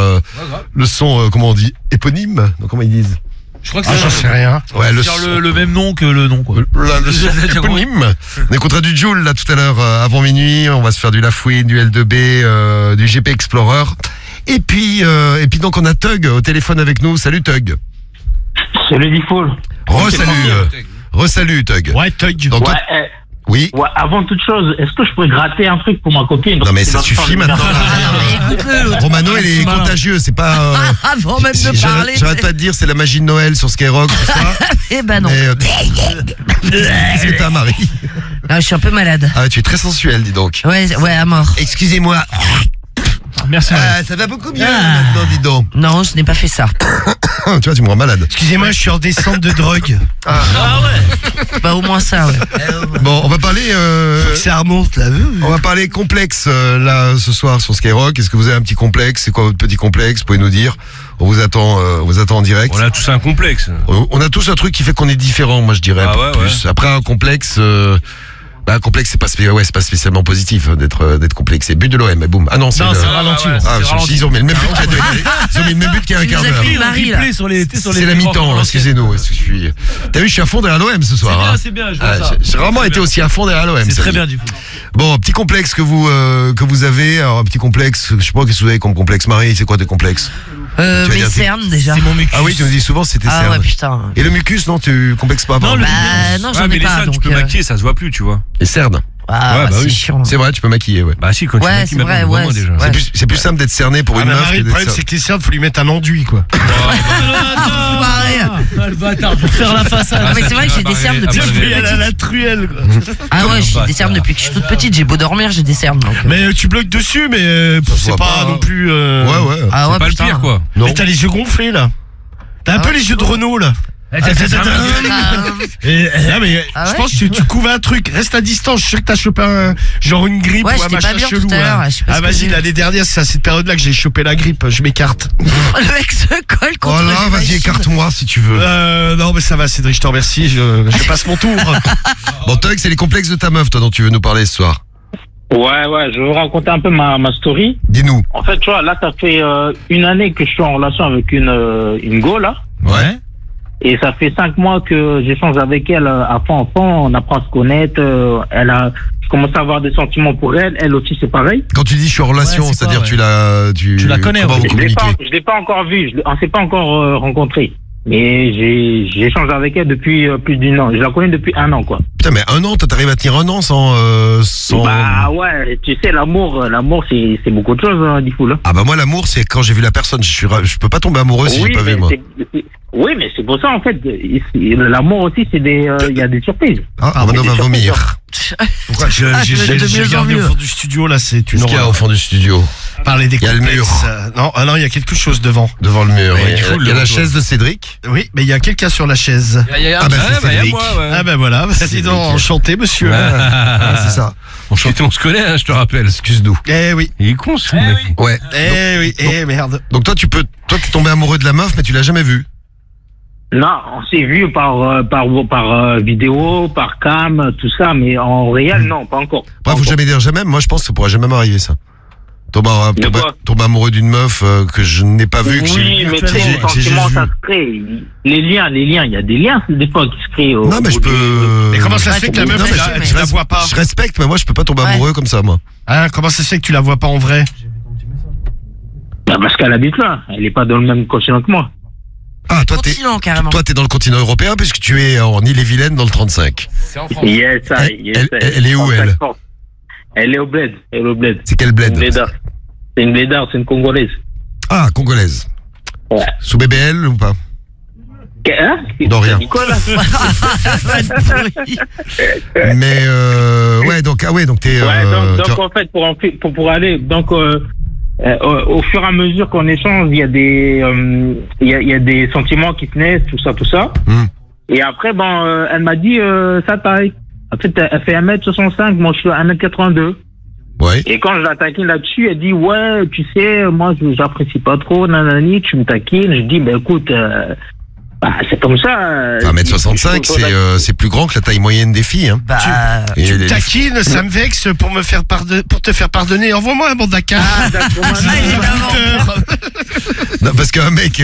son, comment on dit, éponyme. Donc comment ils disent? Je crois que j'en sais rien. Ouais, le même nom que le nom, quoi. Éponyme. On écoutera du Joule là tout à l'heure avant minuit. On va se faire du Lafouine, du L2B, du GP Explorer. Et puis donc on a Tug au téléphone avec nous. Salut Tug. Salut Difool. Re-salut Tug. Ouais Tug. Donc, oui. Ouais, avant toute chose, est-ce que je pourrais gratter un truc pour ma copine? Non mais ça suffit maintenant. Romano, il est contagieux, c'est pas. Avant même de parler. J'arrête pas de dire, c'est la magie de Noël sur Skyrock, tout ça. Eh ben non. Qu'est-ce que t'as, Marie? Non, je suis un peu malade. Ah, tu es très sensuelle, dis donc. Ouais, à mort. Excusez-moi. Merci. Ça va beaucoup mieux maintenant, dis donc. Non, je n'ai pas fait ça. Tu vois, tu me rends malade. Excusez-moi, je suis en descente de drogue. Ah ouais. Bah au moins ça, ouais. Bon, on va parler. Ça remonte là. On va parler complexe là ce soir sur Skyrock. Est-ce que vous avez un petit complexe? C'est quoi votre petit complexe? Vous pouvez nous dire. On vous attend en direct. On a tous un complexe. On a tous un truc qui fait qu'on est différent, moi je dirais. Ah ouais, plus. Ouais. Après un complexe. Bah, complexe, c'est pas spécialement positif d'être complexé. But de l'OM, boum. Ah non, c'est ralenti. Ils ont mis le même but qu'il y a un quart d'heure. C'est la mi-temps, excusez-nous. T'as vu, je suis à fond derrière l'OM ce soir. C'est bien, je vois ça. J'ai vraiment été aussi à fond derrière l'OM. C'est très bien du coup. Bon, petit complexe que vous avez. Alors, un petit complexe, je sais pas qu'est-ce que vous avez comme complexe. Marie, c'est quoi tes complexes? Mes cernes déjà. C'est mon mucus. Ah oui, tu nous dis souvent c'était cernes. Ah ouais, putain. Et le mucus, non, tu complexes pas? Non, j'en ai pas. Tu peux maquiller, ça se voit plus, tu vois. Les cernes. Ah, c'est chiant. C'est vrai, tu peux maquiller, ouais. Bah si, quand tu maquilles, moi déjà. C'est plus simple d'être cerné pour une meuf. Le problème, c'est que les cernes, faut lui mettre un enduit, quoi. Le bâtard, pour faire la façade. Mais c'est vrai que j'ai des cernes depuis que je suis toute petite. La truelle, quoi. Ah ouais, j'ai des cernes depuis que je suis toute petite. J'ai beau dormir, j'ai des cernes. Mais tu bloques dessus, mais c'est pas non plus. Ouais. Ah ouais, c'est pas le pire, quoi. Mais t'as les yeux gonflés, là. T'as un peu les yeux de Renault, là. Je pense que tu couvres un truc. Reste à distance. Je suis sûr que t'as chopé une grippe ou un machin chelou. Ah vas-y, l'année dernière c'est à cette période-là que j'ai chopé la grippe. Je m'écarte. Le mec se colle contre. Oh là, vas-y, écarte-moi si tu veux. Non mais ça va, Cédric, je te remercie. Je passe mon tour. Bon, toi, c'est les complexes de ta meuf, toi, dont tu veux nous parler ce soir. Ouais, je vais vous raconter un peu ma story. Dis-nous. En fait, tu vois, là, ça fait une année que je suis en relation avec une go, là. Ouais. Et ça fait 5 mois que j'échange avec elle à fond, on apprend à se connaître. Je commence à avoir des sentiments pour elle. Elle aussi, c'est pareil. Quand tu dis je suis en relation, c'est-à-dire tu la connais. Comment vous communiquez? Je l'ai pas encore vue. On s'est pas encore rencontrés. Mais j'échange avec elle depuis plus d'1 an. Je la connais depuis 1 an, quoi. Putain, mais 1 an, t'arrives à tenir 1 an sans... Bah ouais, tu sais, l'amour c'est beaucoup de choses, hein, Diffoul. Ah bah moi, l'amour, c'est quand j'ai vu la personne. Je peux pas tomber amoureux si j'ai pas vu, moi. Oui, mais c'est pour ça, en fait, l'amour aussi, c'est il y a des surprises. Ah, maintenant, on va vomir. Pourquoi j'ai regardé au fond du studio, là, c'est une Qu'est-ce qu'il y a au fond du studio? Parler des complexes. Il y a le mur. Non, il y a quelque chose devant. Devant le mur. Il y a la chaise de Cédric. Oui, mais il y a quelqu'un sur la chaise. Ah bah c'est Cédric. Ah bah voilà, dis donc, enchanté, monsieur. C'est ça. Enchanté, on se connaît, je te rappelle. Excuse-nous. Eh oui. Il est con, ce mec. Ouais. Merde. Donc toi, t'es tombé amoureux de la meuf, mais tu l'as jamais vue. Non, on s'est vu par vidéo, par cam, tout ça, mais en réel, non, pas encore. Faut jamais dire jamais. Moi, je pense que ça pourrait jamais m'arriver, ça. Tomber amoureux d'une meuf que je n'ai pas vue. Oui, mais tu sais, les sentiments, ça se crée. Les liens, il y a des liens, des fois, qui se créent. Non, mais je peux... Mais comment ça se fait que la meuf, tu la vois pas? Je respecte, mais moi, je peux pas tomber amoureux comme ça, moi. Ah, comment ça se fait que tu la vois pas en vrai? Bah, parce qu'elle habite là. Elle est pas dans le même continent que moi. Ah, toi, t'es dans le continent européen, puisque tu es en Ille-et-Vilaine, dans le 35. C'est en France. Yes, elle est où, elle? Elle est au bled. C'est quel bled? C'est une blédarde, c'est une Congolaise. Ah, Congolaise. Ouais. Sous BBL ou pas? Hein? Non, rien. Mais ouais, donc t'es. Donc en fait, pour aller, donc au fur et à mesure qu'on échange, il y a des sentiments qui se naissent, tout ça. Et après, elle m'a dit sa taille. En fait, elle fait 1m65, moi je suis 1m82. Ouais. Et quand je la taquine là-dessus, elle dit ouais, tu sais, moi j'apprécie pas trop, nanani, tu me taquines. Je dis écoute, c'est comme ça. 1m65, c'est plus grand que la taille moyenne des filles. Hein. Tu me taquines, ça me vexe pour te faire pardonner. Envoie-moi un bon Dakar. Non, parce qu'un mec,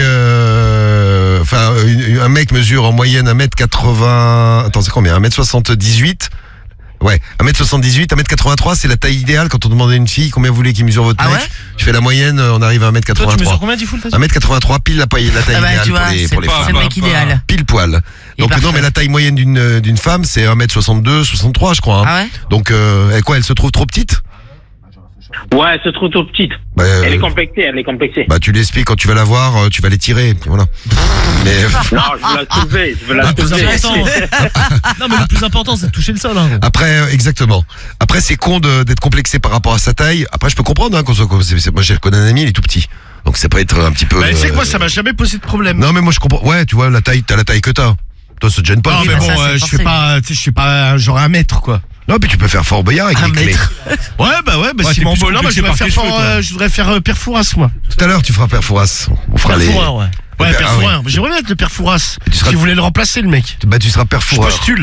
un mec mesure en moyenne 1m80. Attends, c'est combien? 1m78. Ouais, 1m78, 1m83, c'est la taille idéale quand on demande à une fille combien vous voulez qu'il mesure votre mec. Tu fais la moyenne, on arrive à 1m83. Toi, tu mesures combien, Diffoul? 1m83, pile la taille idéale pour les femmes. C'est le mec idéal. Pile poil. Donc non, mais la taille moyenne d'une femme, c'est 1m62, 63, je crois. Hein. Ah ouais? Donc, elle se trouve trop petite? Ouais, elle se trouve trop petite. Elle est complexée. Bah, tu l'expliques quand tu vas la voir, tu vas les tirer, puis voilà. Mais... Non, je veux la soulever. Non, mais le plus important, c'est de toucher le sol. Hein. Après, exactement. Après, c'est con d'être complexé par rapport à sa taille. Après, je peux comprendre, hein, moi, j'ai connu un ami, il est tout petit. Donc, ça peut être un petit peu. Tu sais que moi, ça m'a jamais posé de problème. Non, mais moi, je comprends. Ouais, tu vois, t'as la taille que t'as. Toi, ça te gêne pas. Non, mais bon, je suis pas genre 1 mètre, quoi. Non, mais tu peux faire Fort Boyard avec les clés. Ouais, si mon bonhomme, je voudrais faire Père Fouras, moi. Tout à l'heure, tu feras Père Fouras. On fera les. Ouais, Père Fouras. J'aimerais bien être le Père Fouras. Si vous voulez le remplacer, le mec. Bah, tu seras Père Fouras. Je postule.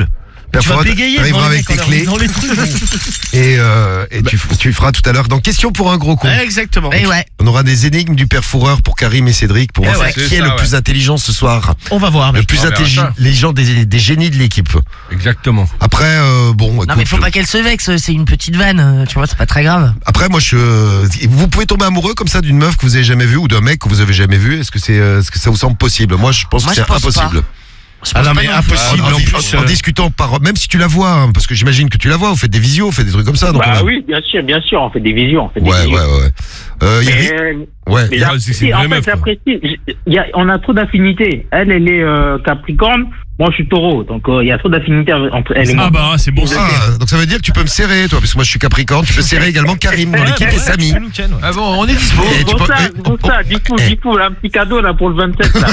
Père Tu vas Fouad bégayer arrivera devant les avec mecs tes en clés. leur disant les trucs. Et tu feras tout à l'heure dans Question pour un gros con. Exactement. Et ouais. On aura des énigmes du Père Fourreur pour Karim et Cédric pour Eh voir ouais, qui c'est est ça, le ouais. plus intelligent ce soir. On va voir. Le mec. plus On verra intelligent, ça. les gens des génies de l'équipe. Exactement. Après, bon, Non, mais faut pas qu'elle se vexe, c'est une petite vanne, tu vois, c'est pas très grave. Après, moi, vous pouvez tomber amoureux comme ça d'une meuf que vous avez jamais vue ou d'un mec que vous avez jamais vu. Est-ce que ça vous semble possible? Moi, je pense que c'est impossible. Ah non, mais impossible. En plus, En discutant même si tu la vois, hein, parce que j'imagine que tu la vois, vous faites des visios, vous faites des trucs comme ça. Donc Bah oui, bien sûr, on fait des visions. On fait des visions. Yannick Ouais. Mais en fait, j'apprécie. On a trop d'affinités. Elle est Capricorne, moi je suis Taureau, donc il y a trop d'affinités entre elle et moi. Ah bah c'est bon ça. Donc ça veut dire que tu peux me serrer, toi, parce que moi je suis Capricorne. Tu peux serrer également Karim dans l'équipe et Samy. Ah bon, on est dispo. Pour ça, du coup, un petit cadeau là pour le 27 là.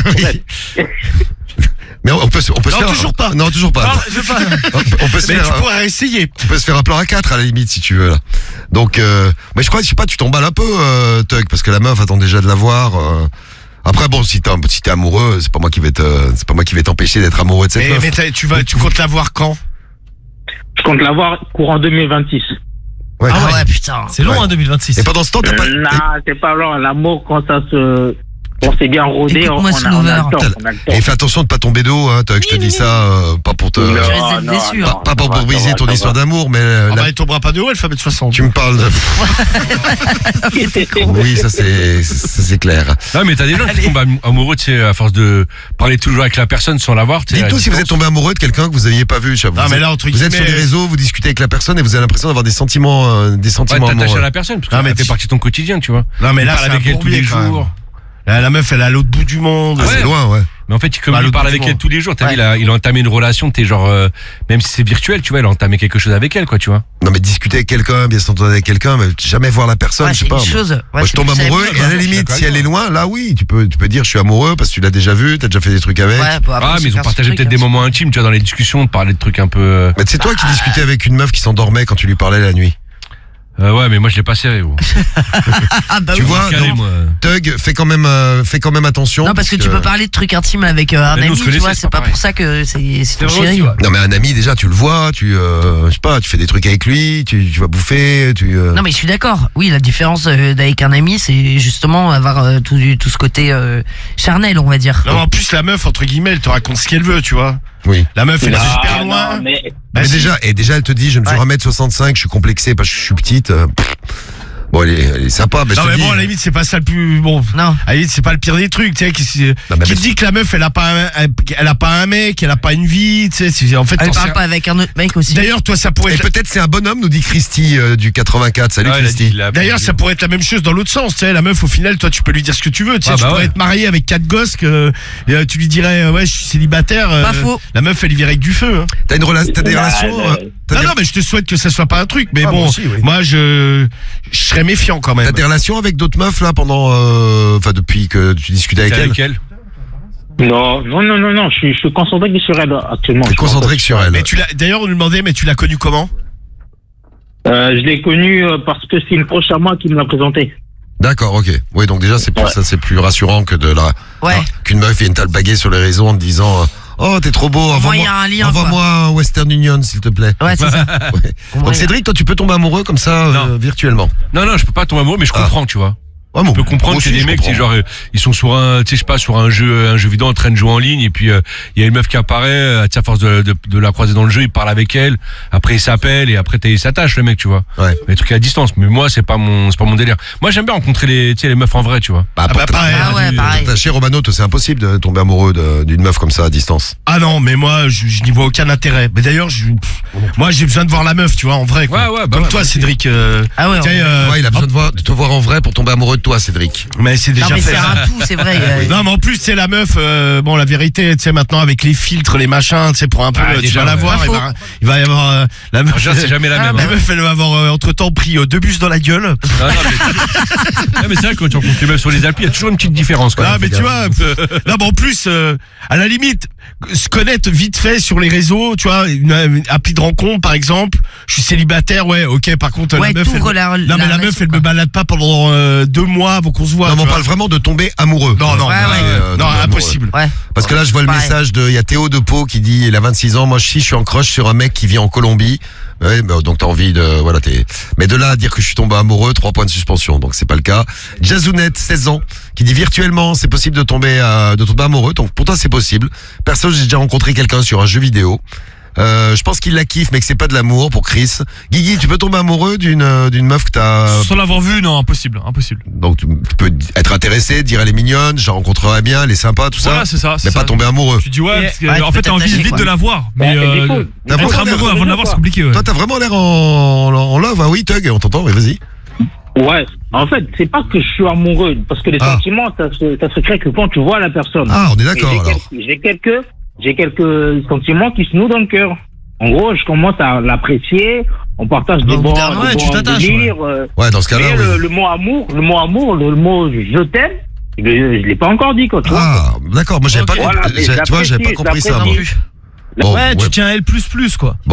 Mais on peut se Non, faire. toujours pas. Non, toujours pas. Non, je veux pas. On peut se Mais faire. tu pourrais essayer. Tu peux se faire un plan à 4 à la limite si tu veux là. Donc, mais je crois, je sais pas, tu t'emballes un peu, Tug, parce que la meuf attend déjà de la voir. Après, bon, si t'es amoureux, c'est pas moi qui vais t'empêcher d'être amoureux de cette meuf. Mais tu comptes la voir quand? Je compte la voir courant 2026. Ouais. Ah ouais, putain. C'est long, hein, 2026. Et pendant ce temps, t'as pas. Non, c'est pas long. L'amour, quand ça se. On s'est bien rodé, on a le temps. Et fais attention de pas tomber d'eau, hein, Tug, je te dis ça, pas pour te. Pas pour briser ton histoire d'amour, mais. Bah, elle tombera pas de haut, elle fait 1m60. Tu me parles de. Oui, ça c'est clair. Non, mais t'as des gens qui tombent amoureux, tu sais, à force de parler toujours avec la personne sans la voir. Dites-nous si vous êtes tombé amoureux de quelqu'un que vous n'aviez pas vu. Non, mais là, entre vous êtes sur guillemets- les réseaux, vous discutez avec la personne et vous avez l'impression d'avoir des sentiments Ouais, t'attaches amoureux. à la personne, parce que ça fait partie de ton quotidien, tu vois. Non, mais Tu là, parles c'est avec un elle tous les bourbier, quand même. jours. La meuf, elle est à l'autre bout du monde. Ah, c'est loin, ouais. Mais en fait, comme Bah, il l'autre parle bout avec du elle monde. tous les jours, t'as vu, il a entamé une relation, t'es genre, même si c'est virtuel, tu vois, il a entamé quelque chose avec elle, quoi, tu vois. Non, mais discuter avec quelqu'un, bien s'entendre avec quelqu'un, mais jamais voir la personne, Ouais, je sais c'est pas. une chose. Ouais, Moi, je c'est tombe plus amoureux amis, et à la quoi. limite, si elle est loin, là, oui, tu peux dire je suis amoureux parce que tu l'as déjà vu, t'as déjà fait des trucs avec. Ouais, bon, après, Ah, mais c'est ils ont faire partagé ce peut-être truc, des hein. moments intimes, tu vois, dans les discussions, de parler de trucs un peu. Mais c'est toi qui discutais avec une meuf qui s'endormait quand tu lui parlais la nuit. Ouais, mais moi je l'ai pas serré, gros. Ah bah Tu oui. vois, Carré, donc, moi. Tug, fais quand même attention. Non, parce que tu peux parler de trucs intimes avec un Mais nous, on ami, se tu connaissait, vois, c'est c'est pas pas pour ça que c'est ton vrai chéri. aussi, ouais. Non, mais un ami, déjà, tu le vois, je sais pas, tu fais des trucs avec lui, tu vas bouffer, Non, mais je suis d'accord. Oui, la différence d'avec un ami, c'est justement avoir tout ce côté charnel, on va dire. Non, en plus, la meuf, entre guillemets, elle te raconte ce qu'elle veut, tu vois. Oui. La meuf, elle est Non, super non, loin. mais Mais si. déjà, elle te dit, je mesure 1m65, je suis complexé parce que je suis petite. Bon, elle est sympa, mais Non, je te mais dis. bon, à la limite, c'est pas ça le plus. Bon, Non. à la limite, c'est pas le pire des trucs, tu sais. Qui Non, mais te dit que la meuf, elle a pas un mec, elle a pas une vie, tu sais. En fait, Elle t'en parle sais- pas avec un autre mec aussi. D'ailleurs, toi, ça pourrait Et être. peut-être c'est un bonhomme, nous dit Christy du 84. Salut Ouais, il a dit Christy. qu'il a- D'ailleurs, ça pourrait être la même chose dans l'autre sens, tu sais. La meuf, au final, toi, tu peux lui dire ce que tu veux, tu sais. Ah, tu bah pourrais ouais. être marié avec 4 gosses, que tu lui dirais, ouais, je suis célibataire. Pas faux. La meuf, elle y verrait avec du feu, hein. T'as des relations Non, non, mais je te souhaite que ça soit pas un truc. Mais Ah, bon, moi aussi, oui. moi, je serais méfiant quand même. T'as des relations avec d'autres meufs là pendant, depuis que tu discutais avec T'es elle. avec elle. non, je suis concentré que sur elle actuellement. T'es concentré que sur elle. Mais d'ailleurs, on lui demandait, mais tu l'as connu comment? Je l'ai connue parce que c'est une proche à moi qui me l'a présentée. D'accord, ok. Oui, donc déjà c'est pour ça, c'est plus rassurant que qu'une meuf vienne t'albaguer sur les réseaux en te disant. Oh, t'es trop beau, il y a un lien, envoie-moi un Western Union, s'il te plaît. Ouais, c'est ça. Ouais. Donc Cédric, toi, tu peux tomber amoureux comme ça, virtuellement. Non, je peux pas tomber amoureux, mais je comprends, tu vois. Ouais, Je peux comprendre que des mecs, tu sais, genre, ils sont sur sur un jeu vidéo en train de jouer en ligne, et puis il y a une meuf qui apparaît, tu sais, à force de la croiser dans le jeu, il parle avec elle, après il s'appelle, et après il s'attache, le mec, tu vois. Ouais. Les trucs à distance. Mais moi, c'est pas mon délire. Moi, j'aime bien rencontrer les meufs en vrai, tu vois. pareil. Ah ouais, pareil. Ta chère Romano, c'est impossible de tomber amoureux d'une meuf comme ça à distance. Ah non, mais moi, je n'y vois aucun intérêt. Mais d'ailleurs, moi, j'ai besoin de voir la meuf, tu vois, en vrai. Quoi. Ouais, comme toi, Cédric. Ah ouais. Ouais, il a besoin de te voir en vrai pour tomber amoureux de toi, Cédric. Mais c'est déjà Non, mais fait. c'est un tout, c'est vrai. Non, mais en plus, c'est la meuf. Bon, la vérité, tu sais, maintenant avec les filtres, les machins, tu sais, pour un peu, tu déjà, vas la ouais. voir. Pas Il va y avoir la meuf. Déjà, c'est jamais la même. La hein. meuf, elle va avoir entre temps pris 2 bus dans la gueule. Non, mais c'est vrai que quand tu rencontres les meufs sur les Alpes, il y a toujours une petite différence, quoi. Ah, mais tu vois, non, mais en plus, à la limite, se connaître vite fait sur les réseaux, tu vois, une appli de rencontre par exemple. Je suis célibataire, ouais, ok. Par contre, Ouais, la meuf, t'ouvres la meuf, relation, elle me balade pas pendant 2 mois avant qu'on se voit. Non, mais on tu vois. parle vraiment de tomber amoureux. Non, non, Ouais, ouais. non, impossible. Ouais. Parce que là, je vois le Pareil. message il y a Théo de Pau qui dit, il a 26 ans, moi je suis en crush sur un mec qui vit en Colombie. Ouais, bah, donc t'as envie de, voilà, mais de là à dire que je suis tombé amoureux, 3 points de suspension, donc c'est pas le cas. Jazounette, 16 ans, qui dit virtuellement, c'est possible de tomber amoureux, donc pour toi c'est possible. Perso, j'ai déjà rencontré quelqu'un sur un jeu vidéo. Je pense qu'il la kiffe, mais que c'est pas de l'amour pour Chris. Guigui, tu peux tomber amoureux d'une meuf que t'as... Sans l'avoir vue, non, impossible. Donc tu peux être intéressé, dire elle est mignonne, je la rencontrerai bien, elle est sympa, tout Voilà, ça. c'est ça. Mais pas tomber amoureux. Tu dis ouais, parce que, Ouais, en fait, t'as envie vite de la voir. Mais T'as être vraiment amoureux l'air- avant de la voir, c'est compliqué. Ouais. Toi, t'as vraiment l'air en love, hein, oui, Tug, on t'entend, oui, vas-y. Ouais, en fait, c'est pas que je suis amoureux, parce que les sentiments, ça se crée que quand tu vois la personne. Ah, on est d'accord, Et alors. J'ai quelques sentiments qui se nouent dans le cœur. En gros, je commence à l'apprécier, on partage des bons délires. Ouais, dans ce cas-là, mais oui. le mot amour, le mot je t'aime, je l'ai pas encore dit, quoi, tu vois. Ah, d'accord, moi j'avais pas, Voilà, mais tu vois, j'avais pas compris ça, moi. j'apprécie. Bon, ouais, tu tiens à L++, quoi.